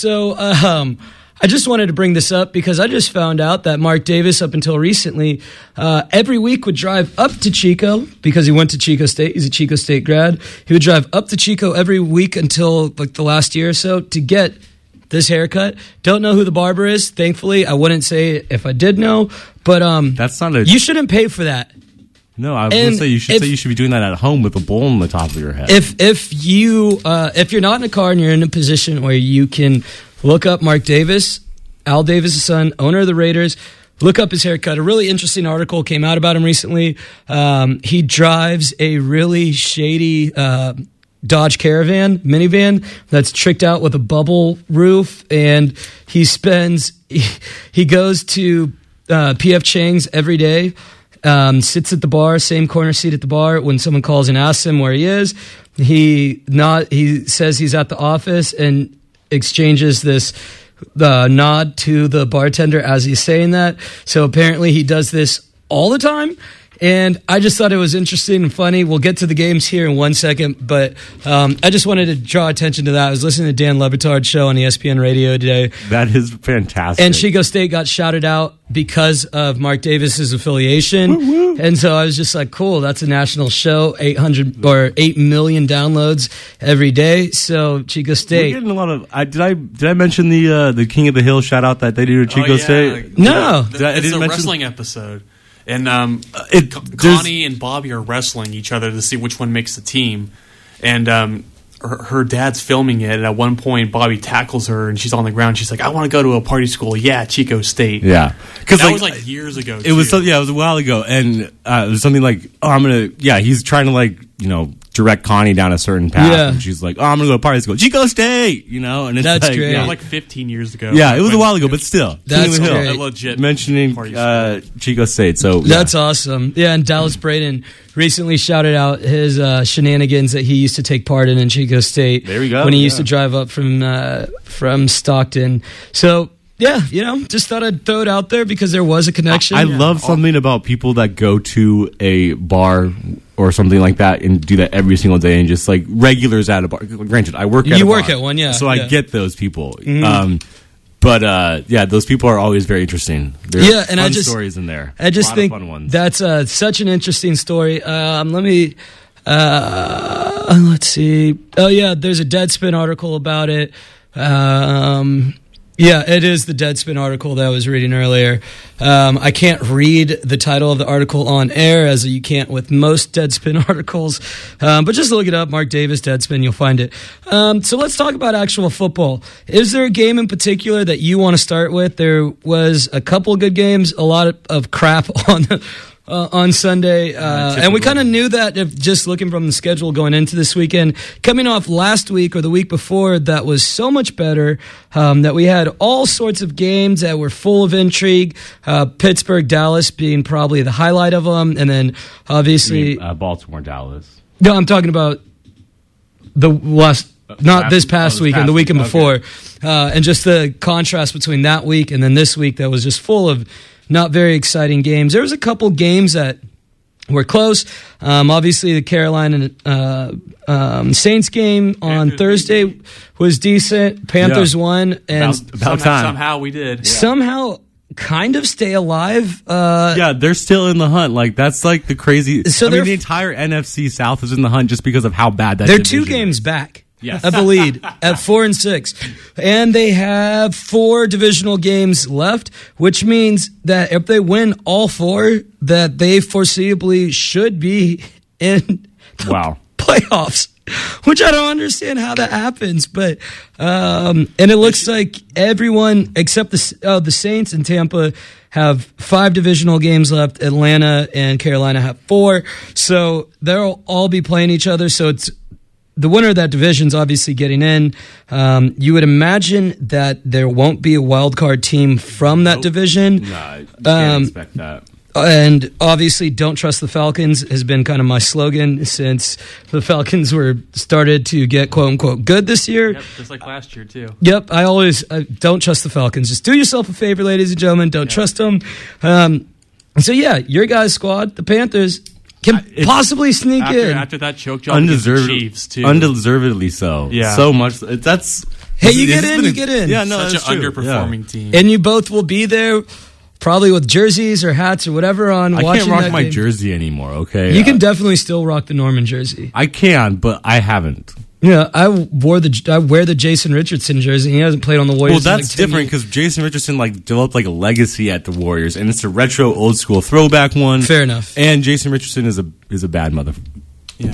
I just wanted to bring this up because I just found out that Mark Davis, up until recently, every week would drive up to Chico because he went to Chico State. He's a Chico State grad. He would drive up to Chico every week until like the last year or so to get this haircut. Don't know who the barber is. Thankfully, I wouldn't say if I did know, but that's not a. You shouldn't pay for that. No, I was going to say you should be doing that at home with a bowl on the top of your head. If you're not in a car and you're in a position where you can look up Mark Davis, Al Davis' son, owner of the Raiders, Look up his haircut. A really interesting article came out about him recently. He drives a really shady Dodge Caravan minivan that's tricked out with a bubble roof, and he goes to PF Chang's every day, sits at the bar, same corner seat at the bar. When someone calls and asks him where he is, he says he's at the office and exchanges this nod to the bartender as he's saying that. So apparently he does this all the time. And I just thought it was interesting and funny. We'll get to the games here in 1 second, but I just wanted to draw attention to that. I was listening to Dan Le Batard's show on ESPN Radio today. That is fantastic. And Chico State got shouted out because of Mark Davis's affiliation. Woo-woo. And so I was just like, cool, that's a national show, 8 million downloads every day. So Chico State. We're getting a lot of. Did I mention the King of the Hill shout out that they do to Chico State? No. It's a wrestling episode. And Connie and Bobby are wrestling each other to see which one makes the team. And her dad's filming it. And at one point, Bobby tackles her, and she's on the ground. She's like, "I want to go to a party school." Yeah, Chico State. Yeah, because that was like years ago. It was it was a while ago, and it was something like, "Oh, I'm gonna." Yeah, he's trying to direct Connie down a certain path, and she's like, "Oh, I'm gonna go to party school, Chico State," and it's that's great. That was like 15 years ago. Yeah, it was a while ago, but still, that's great. Legit mentioning Chico State. So that's awesome. Yeah, and Dallas Braden recently shouted out his shenanigans that he used to take part in Chico State. There we go. When he used to drive up from Stockton. So. Yeah, just thought I'd throw it out there because there was a connection. I love something about people that go to a bar or something like that and do that every single day and just like regulars at a bar. Granted, I work at a bar. You work at one, yeah. So I get those people. Mm-hmm. But those people are always very interesting. There's fun stories in there. I just think fun ones. That's such an interesting story. Let's see. Oh, yeah, there's a Deadspin article about it. Yeah, it is the Deadspin article that I was reading earlier. I can't read the title of the article on air, as you can't with most Deadspin articles. But just look it up, Mark Davis, Deadspin, you'll find it. So let's talk about actual football. Is there a game in particular that you want to start with? There was a couple of good games, a lot of crap on Sunday. And we kind of knew that just looking from the schedule going into this weekend. Coming off last week or the week before, that was so much better, that we had all sorts of games that were full of intrigue. Pittsburgh, Dallas being probably the highlight of them. And then obviously... Baltimore, Dallas. No, I'm talking about the last... Not this past weekend, the weekend before. And just the contrast between that week and then this week that was just full of not very exciting games. There was a couple games that were close. Obviously, the Carolina Saints game on Thursday was decent. Panthers won. And somehow we did. Somehow kind of stay alive. They're still in the hunt. Like, that's like the crazy... So the entire NFC South is in the hunt just because of how bad that they're division 2 games is. back. Yes. Of the lead at 4-6. And they have 4 divisional games left, which means that if they win all 4, that they foreseeably should be in the playoffs, which I don't understand how that happens. But and it looks like everyone except the Saints and Tampa have 5 divisional games left. Atlanta and Carolina have 4. So they'll all be playing each other. So it's the winner of that division is obviously getting in. You would imagine that there won't be a wild card team from that division. No, you can't expect that. And obviously, don't trust the Falcons has been kind of my slogan since the Falcons were started to get quote unquote good this year. Yep, just like last year too. Yep, I always don't trust the Falcons. Just do yourself a favor, ladies and gentlemen. Don't trust them. So yeah, your guys' squad, the Panthers, can possibly sneak in after that choke job against the Chiefs too. Undeservedly so. Yeah, so much. That's you get in, you get in. Yeah, no, such an underperforming team, and you both will be there. Probably with jerseys or hats or whatever on. I watching can't rock my game. Jersey anymore. Okay, you can definitely still rock the Norman jersey. I can, but I haven't. Yeah, I wear the Jason Richardson jersey. He hasn't played on the Warriors. Well, that's different because Jason Richardson developed a legacy at the Warriors, and it's a retro, old school throwback one. Fair enough. And Jason Richardson is a bad mother. Yeah.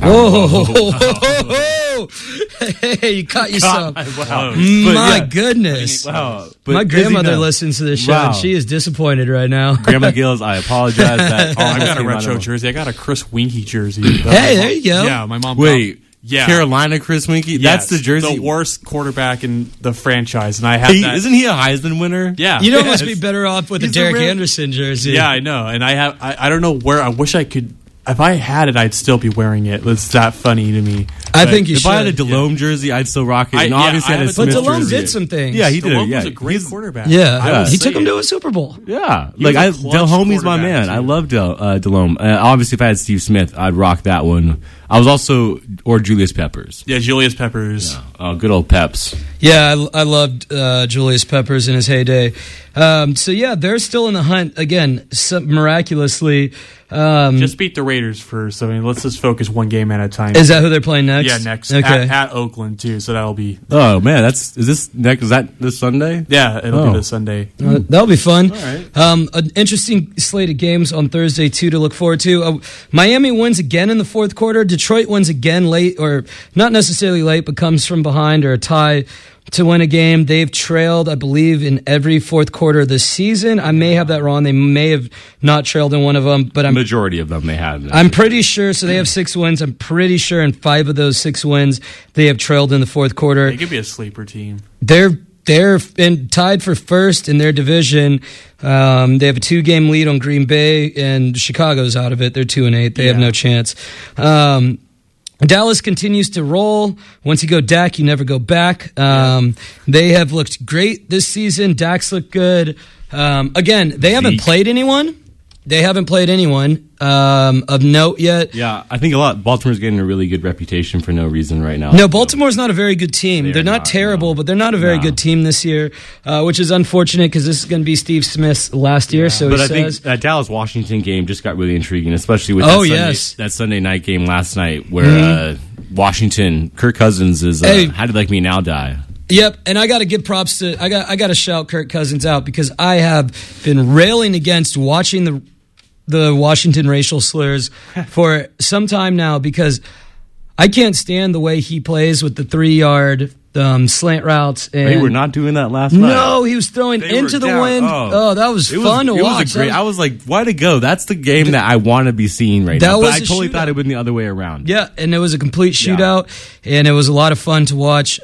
Whoa! Hey, you caught yourself. Wow. My goodness. Wow. But My grandmother Izzy, listens to this show, Wow. and she is disappointed right now. Grandma Gills, I apologize. That I got a came out retro of- jersey. I got a Chris Winkie jersey. Hey, there you go. Yeah, my mom. Wait, Yeah. Carolina Chris Winkie? Yes, That's the jersey. the worst quarterback in the franchise, and I have that. Isn't he a Heisman winner? Yeah, You'd almost be better off with a He's the Derek real- Anderson jersey. yeah, I know, and I don't know where. I wish I could. If I had it, I'd still be wearing it. It's that funny to me. I But think you If should. I had a Delhomme jersey, I'd still rock it. And I obviously, have I had a a but Smith Delhomme jersey. did some things. Yeah, he did. Delhomme Yeah, was a great He's- quarterback. Yeah, I would he say took him it. to a Super Bowl. Yeah, He like was a clutch Delhomme's my quarterback, man. I too. love Delhomme. Obviously, if I had Steve Smith, I'd rock that one. I was also or Julius Peppers. Yeah, Julius Peppers. Oh, good old Peps. Yeah, I loved Julius Peppers in his heyday. So yeah, they're still in the hunt again, miraculously. Just beat the Raiders first. I mean, let's just focus one game at a time. Is that who they're playing next? Yeah, next Okay. at Oakland too. So that'll be Oh man, is that this Sunday? yeah. It'll Oh. be this Sunday. That'll be fun. All right. An interesting slate of games on Thursday too to look forward to. Miami wins again in the fourth quarter. Detroit wins again late, or not necessarily late, but comes from behind or a tie to win a game. They've trailed, I believe, in every fourth quarter this season. I may have that wrong. They may have not trailed in one of them, but Majority of them they had. I'm pretty sure. So they have 6 wins. I'm pretty sure in 5 of those 6 wins they have trailed in the fourth quarter. They could be a sleeper team. They're tied for first in their division. They have a 2-game lead on Green Bay, and Chicago's out of it. They're 2-8. They have Yeah. no chance. Dallas continues to roll. Once you go Dak, you never go back. They have looked great this season. Dak's looked good. Again, they haven't Zeke. played anyone. They haven't played anyone of note yet. Yeah, I think Baltimore's getting a really good reputation for no reason right now. No, Baltimore's not a very good team. They're not not, terrible, no. but they're not a very No. good team this year, which is unfortunate because this is going to be Steve Smith's last year. So But he I think says, that Dallas-Washington game just got really intriguing, especially with Oh, that, yes. that Sunday night game last night where Washington, Kirk Cousins is Hey. How Did Like Me Now Die? "Yep." And I got to give props to I got to shout Kirk Cousins out because I have been railing against watching the Washington racial slurs for some time now because I can't stand the way he plays with the 3-yard slant routes. And They were not doing that last night. No, he was throwing They into were the down. wind. Oh, that was fun to it watch. Was a great, I was like, "Why to go?" That's the game that I want to be seeing right That now. was But I a totally shootout. thought it would be the other way around. Yeah, and it was a complete shootout, and it was a lot of fun to watch.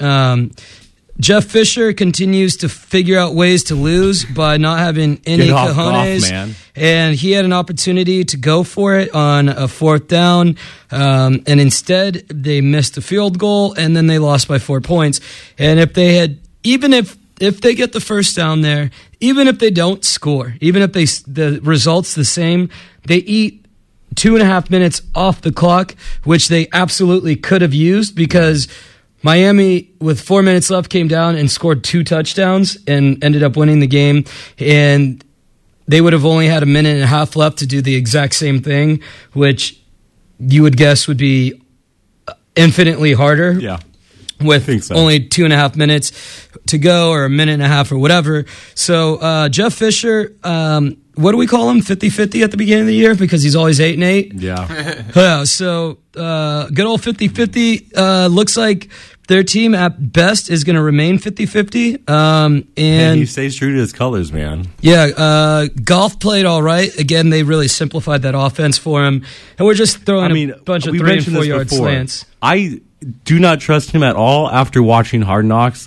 Jeff Fisher continues to figure out ways to lose by not having any Get off cojones, golf, man. and he had an opportunity to go for it on a 4th down, and instead they missed a field goal, and then they lost by 4 points. And if they had, even if they get the first down there, even if they don't score, even if the result's the same, they eat 2.5 minutes off the clock, which they absolutely could have used because Miami, with 4 minutes left, came down and scored 2 touchdowns and ended up winning the game. And they would have only had a minute and a half left to do the exact same thing, which you would guess would be infinitely harder. Yeah. With think so. only 2.5 minutes to go, or a minute and a half, or whatever. So Jeff Fisher, what do we call him? 50-50 at the beginning of the year because he's always 8-8. Yeah. Yeah, so good old 50-50. Looks like their team at best is going to remain 50-50. And And he stays true to his colors, man. yeah, Golf played all right. Again, they really simplified that offense for him. And we're just throwing a bunch of we 3 and mentioned 4 this yard before. slants. I do not trust him at all after watching Hard Knocks.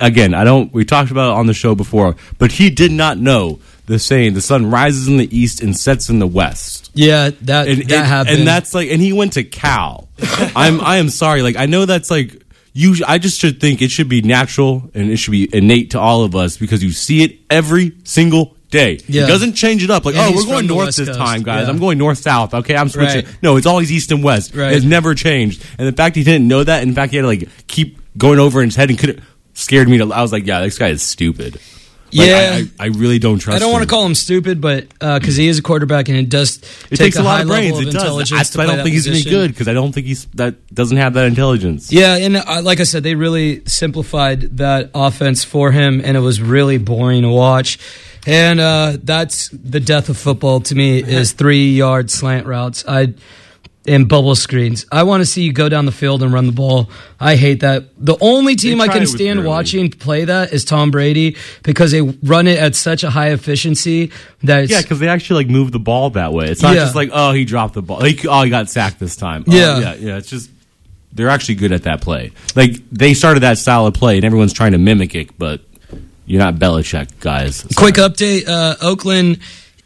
We talked about it on the show before, but he did not know the saying, the sun rises in the east and sets in the west. Yeah, that happened. And that's like, and he went to Cal. I am sorry. Like, I know that's like, I just should think it should be natural and it should be innate to all of us because you see it every single day. Yeah. It doesn't change it up like, And oh, he's we're going from the north West this Coast. time, guys. Yeah. I'm going north-south. Okay, I'm switching. Right. No, it's always east and west. Right. It's never changed. And the fact he didn't know that, in fact, he had to like keep going over in his head and couldn't, scared me. I was like, yeah, this guy is stupid. Like, Yeah. I really don't trust I don't want to him. call him stupid, but because he is a quarterback and it does It take takes a lot high of brains. level of It does. intelligence That's to why I play don't that think he's any position. good because I don't think that doesn't have that intelligence. Yeah, and like I said, they really simplified that offense for him, and it was really boring to watch. And that's the death of football to me is 3-yard slant routes. and bubble screens. I want to see you go down the field and run the ball. I hate that. The only team I can stand watching play that is Tom Brady, because they run it at such a high efficiency that it's... Yeah, because they actually like move the ball that way. It's not just like, oh, he dropped the ball. He got sacked this time. Yeah. Yeah. It's just they're actually good at that play. Like they started that style of play, and everyone's trying to mimic it, but you're not Belichick, guys. Sorry. Quick update: Oakland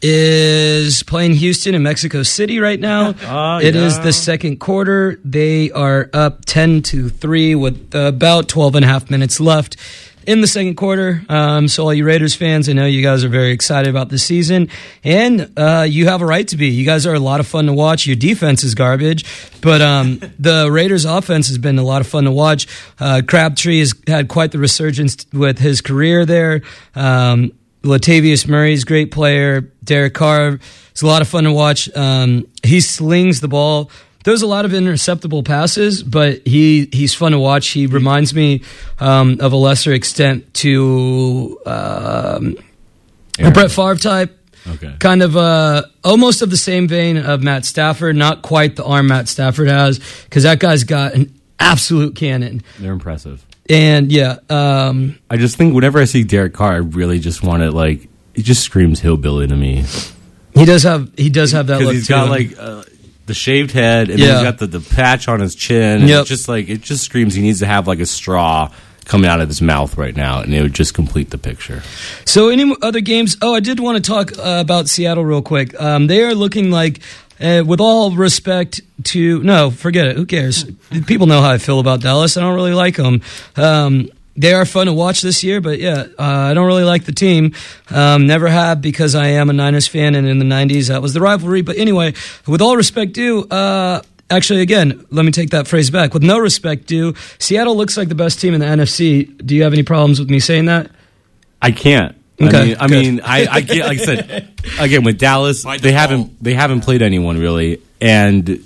is playing Houston in Mexico City right now. It is the second quarter. They are up 10-3 with about 12 and a half minutes left in the second quarter. So all you Raiders fans, I know you guys are very excited about this season, and you have a right to be. You guys are a lot of fun to watch. Your defense is garbage, but the Raiders' offense has been a lot of fun to watch. Crabtree has had quite the resurgence with his career there. Latavius Murray's a great player. Derek Carr is a lot of fun to watch. He slings the ball. There's a lot of interceptable passes, but he's fun to watch. He reminds me of a lesser extent to a Brett Favre type. Okay. Kind of almost of the same vein of Matt Stafford. Not quite the arm Matt Stafford has, because that guy's got an absolute cannon. They're impressive. And I just think whenever I see Derek Carr, I really just want to he just screams hillbilly to me. He does have that look. He's got the shaved head, and then he's got the patch on his chin. And it just screams he needs to have a straw coming out of his mouth right now, and it would just complete the picture. So any other games? Oh, I did want to talk about Seattle real quick. They are looking like, with all respect to... No, forget it. Who cares? People know how I feel about Dallas. I don't really like them. They are fun to watch this year, but I don't really like the team. Never have, because I am a Niners fan, and in the 90s, that was the rivalry. But anyway, with all respect due... Actually, again, let me take that phrase back. With no respect due, Seattle looks like the best team in the NFC. Do you have any problems with me saying that? I can't. Okay, I mean, I get, like I said, again, with Dallas, they haven't played anyone really, and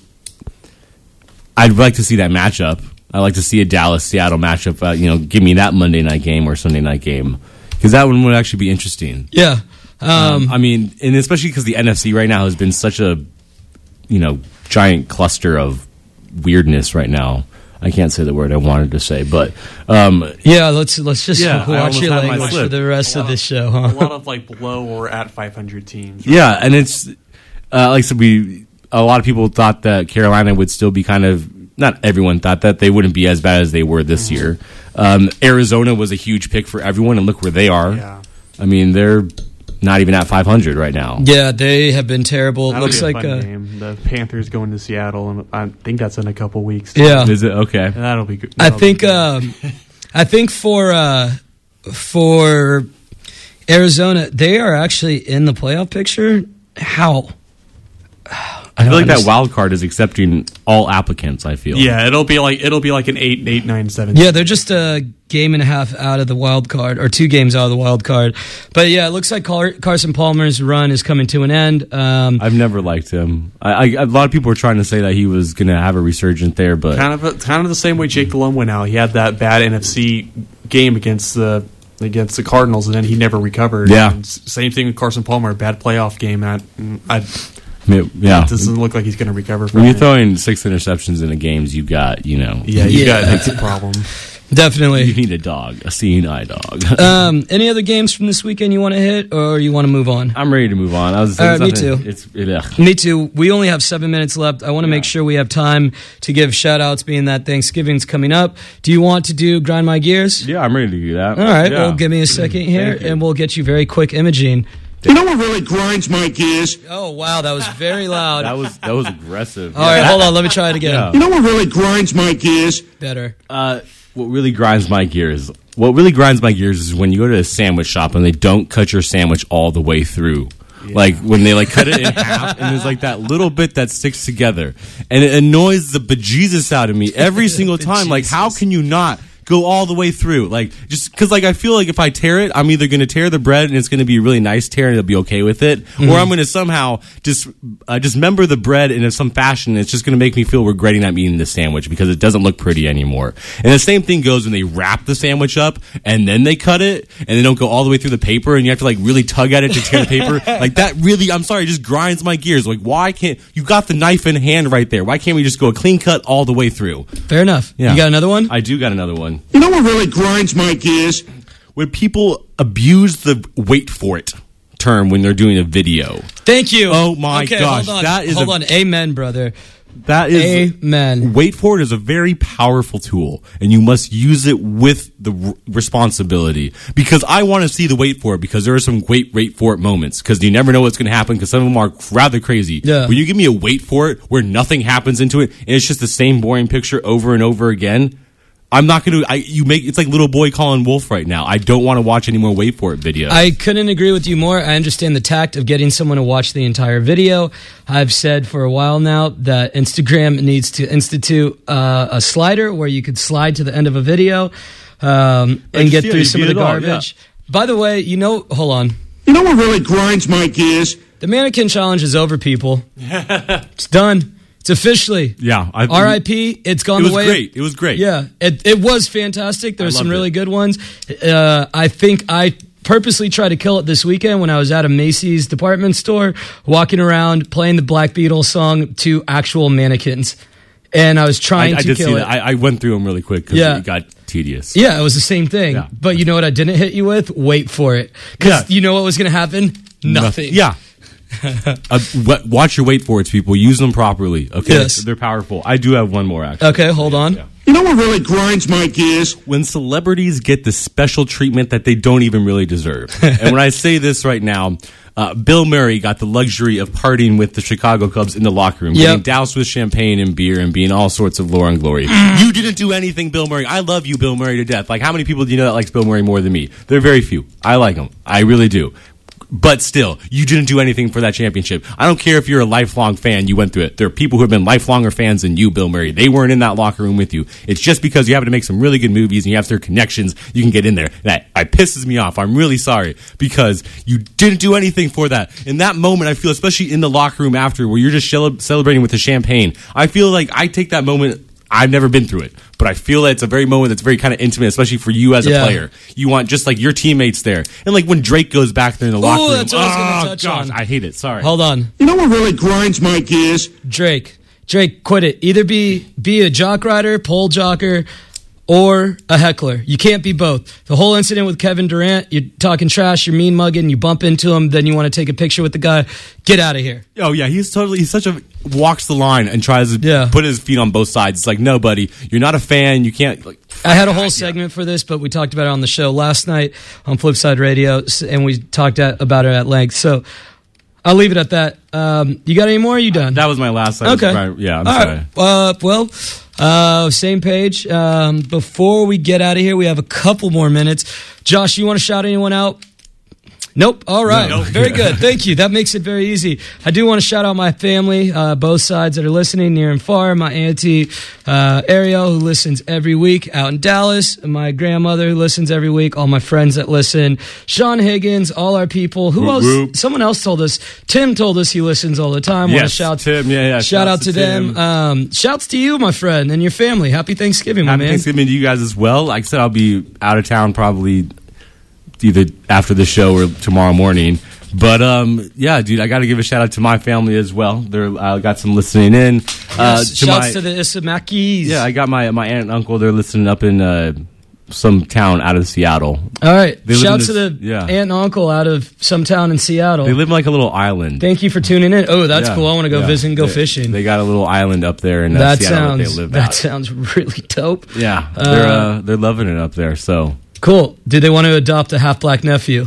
I'd like to see that matchup. I'd like to see a Dallas-Seattle matchup. Give me that Monday night game or Sunday night game, because that one would actually be interesting. Yeah. And especially because the NFC right now has been such a, giant cluster of weirdness right now. I can't say the word I wanted to say, but let's just watch your language for the rest of this show. Huh? A lot of below or at 500 teams. Right? Yeah, and it's like I said, a lot of people thought that Carolina would still be kind of. Not everyone thought that they wouldn't be as bad as they were this year. Arizona was a huge pick for everyone, and look where they are. Yeah. I mean, they're not even at 500 right now. Yeah, they have been terrible. That'll Looks be a like fun game. The Panthers going to Seattle, and I think that's in a couple weeks. Yeah, is it okay? That'll be good. I think for Arizona, they are actually in the playoff picture. How? I feel like that wild card is accepting all applicants. I feel. Yeah, it'll be like an 8, 9, 7. Yeah, they're just a game and a half out of the wild card, or 2 games out of the wild card. But yeah, it looks like Carson Palmer's run is coming to an end. I've never liked him. A lot of people were trying to say that he was going to have a resurgence there, but kind of the same way Jake Delhomme went out. He had that bad NFC game against the Cardinals, and then he never recovered. Yeah, and same thing with Carson Palmer, bad playoff game. It doesn't look like he's going to recover from when you're it. throwing 6 interceptions in a game, you've got, that's a problem. Definitely. You need a dog, a seeing eye dog. Any other games from this weekend you want to hit, or you want to move on? I'm ready to move on. Me too. Me too. We only have 7 minutes left. I want to make sure we have time to give shout-outs, being that Thanksgiving's coming up. Do you want to do Grind My Gears? Yeah, I'm ready to do that. All right, well, give me a second here, and we'll get you very quick imaging. You know what really grinds my gears? Oh, wow, that was very loud. that was aggressive. All right, hold on, let me try it again. Yeah. You know what really grinds my gears? Better. What really grinds my gears is when you go to a sandwich shop and they don't cut your sandwich all the way through. Yeah. Like when they cut it in half and there's that little bit that sticks together, and it annoys the bejesus out of me every single time. Like, how can you not go all the way through. Like, just because, like, I feel like if I tear it, I'm either going to tear the bread and it's going to be a really nice tear and it'll be okay with it, or I'm going to somehow dismember the bread in some fashion. And it's just going to make me feel regretting not eating the sandwich because it doesn't look pretty anymore. And the same thing goes when they wrap the sandwich up and then they cut it and they don't go all the way through the paper and you have to like really tug at it to tear the paper. Like that really, I'm sorry, just grinds my gears. Like, why can't you got the knife in hand right there? Why can't we just go a clean cut all the way through? Fair enough. Yeah. You got another one? I do got another one. You know what really grinds my gears? When people abuse the wait for it term when they're doing a video. Thank you. Oh my gosh. Hold on. That is hold on. Amen, brother. That is Amen. Wait for it is a very powerful tool, and you must use it with the responsibility. Because I want to see the wait for it, because there are some great wait for it moments. Because you never know what's going to happen. Because some of them are rather crazy. Yeah. When you give me a wait for it where nothing happens into it, and it's just the same boring picture over and over again, I'm not going to. It's like little boy calling wolf right now. I don't want to watch any more wait for it videos. I couldn't agree with you more. I understand the tact of getting someone to watch the entire video. I've said for a while now that Instagram needs to institute a slider where you could slide to the end of a video and get through some of the garbage. Yeah. By the way, hold on. You know what really grinds my gears? The mannequin challenge is over, people. It's done. It's officially. Yeah. R.I.P. It's gone the way. It was great. Yeah. It was fantastic. There were some really good ones. I think I purposely tried to kill it this weekend when I was at a Macy's department store, walking around, playing the Black Beatles song to actual mannequins. And I was trying to kill it. I went through them really quick because it got tedious. Yeah, it was the same thing. Yeah. But you know what I didn't hit you with? Wait for it. Because you know what was going to happen? Nothing. Yeah. Watch your wait for it, people. Use them properly. Okay, yes. They're powerful. I do have one more, actually. Okay, hold on. Yeah. You know what really grinds my gears? When celebrities get the special treatment that they don't even really deserve. And when I say this right now, Bill Murray got the luxury of partying with the Chicago Cubs in the locker room, getting doused with champagne and beer and being all sorts of lore and glory. You didn't do anything, Bill Murray. I love you, Bill Murray, to death. Like, how many people do you know that likes Bill Murray more than me? There are very few. I like him. I really do. But still, you didn't do anything for that championship. I don't care if you're a lifelong fan, you went through it. There are people who have been lifelonger fans than you, Bill Murray. They weren't in that locker room with you. It's just because you happen to make some really good movies and you have their connections, you can get in there. That pisses me off. I'm really sorry because you didn't do anything for that. In that moment, I feel, especially in the locker room after, where you're just celebrating with the champagne, I feel like I take that moment. I've never been through it, but I feel that it's a very moment that's very kind of intimate, especially for you as a player. You want just like your teammates there. And like when Drake goes back there in the locker room. That's what I was going to touch on. I hate it. Sorry. Hold on. You know what really grinds my gears? Drake, quit it. Either be a jock rider, pole jocker, or a heckler. You can't be both. The whole incident with Kevin Durant, you're talking trash, you're mean mugging, you bump into him, then you want to take a picture with the guy. Get out of here. Oh, yeah, he's such a, walks the line and tries to put his feet on both sides. It's like, no, buddy, you're not a fan, you can't, like. I had a whole segment for this, but we talked about it on the show last night on Flipside Radio, and we talked about it at length, so I'll leave it at that. You got any more, or are you done? That was my last sentence. Okay. Yeah, I'm sorry. Same page. Before we get out of here, we have a couple more minutes. Josh, you want to shout anyone out? Nope. All right. No. Very good. Thank you. That makes it very easy. I do want to shout out my family, both sides that are listening, near and far. My auntie, Ariel, who listens every week out in Dallas. My grandmother, who listens every week. All my friends that listen. Sean Higgins, all our people. Who else? Whoop. Someone else told us. Tim told us he listens all the time. Yes, want to shout Tim. Yeah. Shout out to them. Shouts to you, my friend, and your family. Happy Thanksgiving, my man. Happy Thanksgiving to you guys as well. Like I said, I'll be out of town probably either after the show or tomorrow morning. But, yeah, dude, I got to give a shout-out to my family as well. I got some listening in. Yes, shouts to the Isamakis. Yeah, I got my aunt and uncle. They're listening up in some town out of Seattle. All right. Shouts to the aunt and uncle out of some town in Seattle. They live in like a little island. Thank you for tuning in. Oh, that's cool. I want to go visit and go fishing. They got a little island up there in Seattle that they live That out. sounds really dope. Yeah, they're loving it up there, so... Cool. Did they want to adopt a half-black nephew?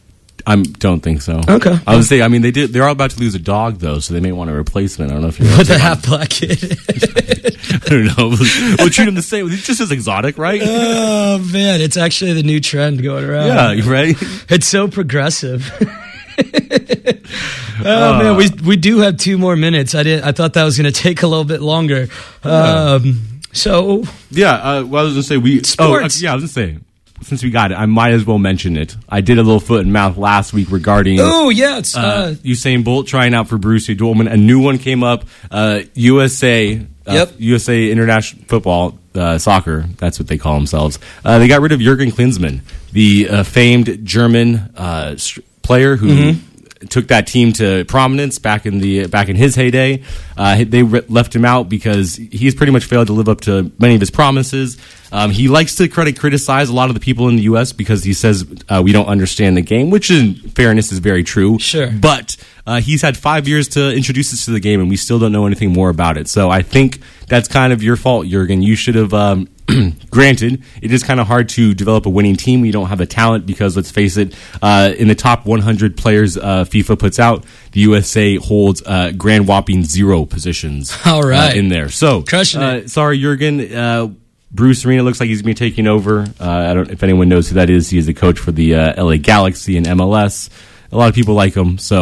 I don't think so. Okay. I would say, I mean, they're all about to lose a dog, though, so they may want a replacement. I don't know if you're... With a half-black kid. I don't know. We'll treat him the same. It's just as exotic, right? Oh, man. It's actually the new trend going around. Yeah, right? It's so progressive. Oh, man. We do have 2 more minutes. I thought that was going to take a little bit longer. So Yeah, well, I was gonna say Sports. I was gonna say, since we got it, I might as well mention it. I did a little foot and mouth last week regarding it's Usain Bolt trying out for Borussia Dortmund. A new one came up. USA International Football Soccer. That's what they call themselves. They got rid of Jurgen Klinsmann, the famed German player who took that team to prominence back in his heyday. They left him out because he's pretty much failed to live up to many of his promises. He likes to criticize a lot of the people in the U.S. because he says we don't understand the game, which in fairness is very true. Sure. But he's had 5 years to introduce us to the game, and we still don't know anything more about it. So I think that's kind of your fault, Jurgen. You should have... Granted, it is kind of hard to develop a winning team when you don't have the talent because, let's face it, in the top 100 players FIFA puts out, the USA holds grand whopping 0 positions in there. So, crushing it. Sorry, Jurgen. Bruce Arena looks like he's going to be taking over. I don't know if anyone knows who that is. He is the coach for the LA Galaxy in MLS. A lot of people like him, so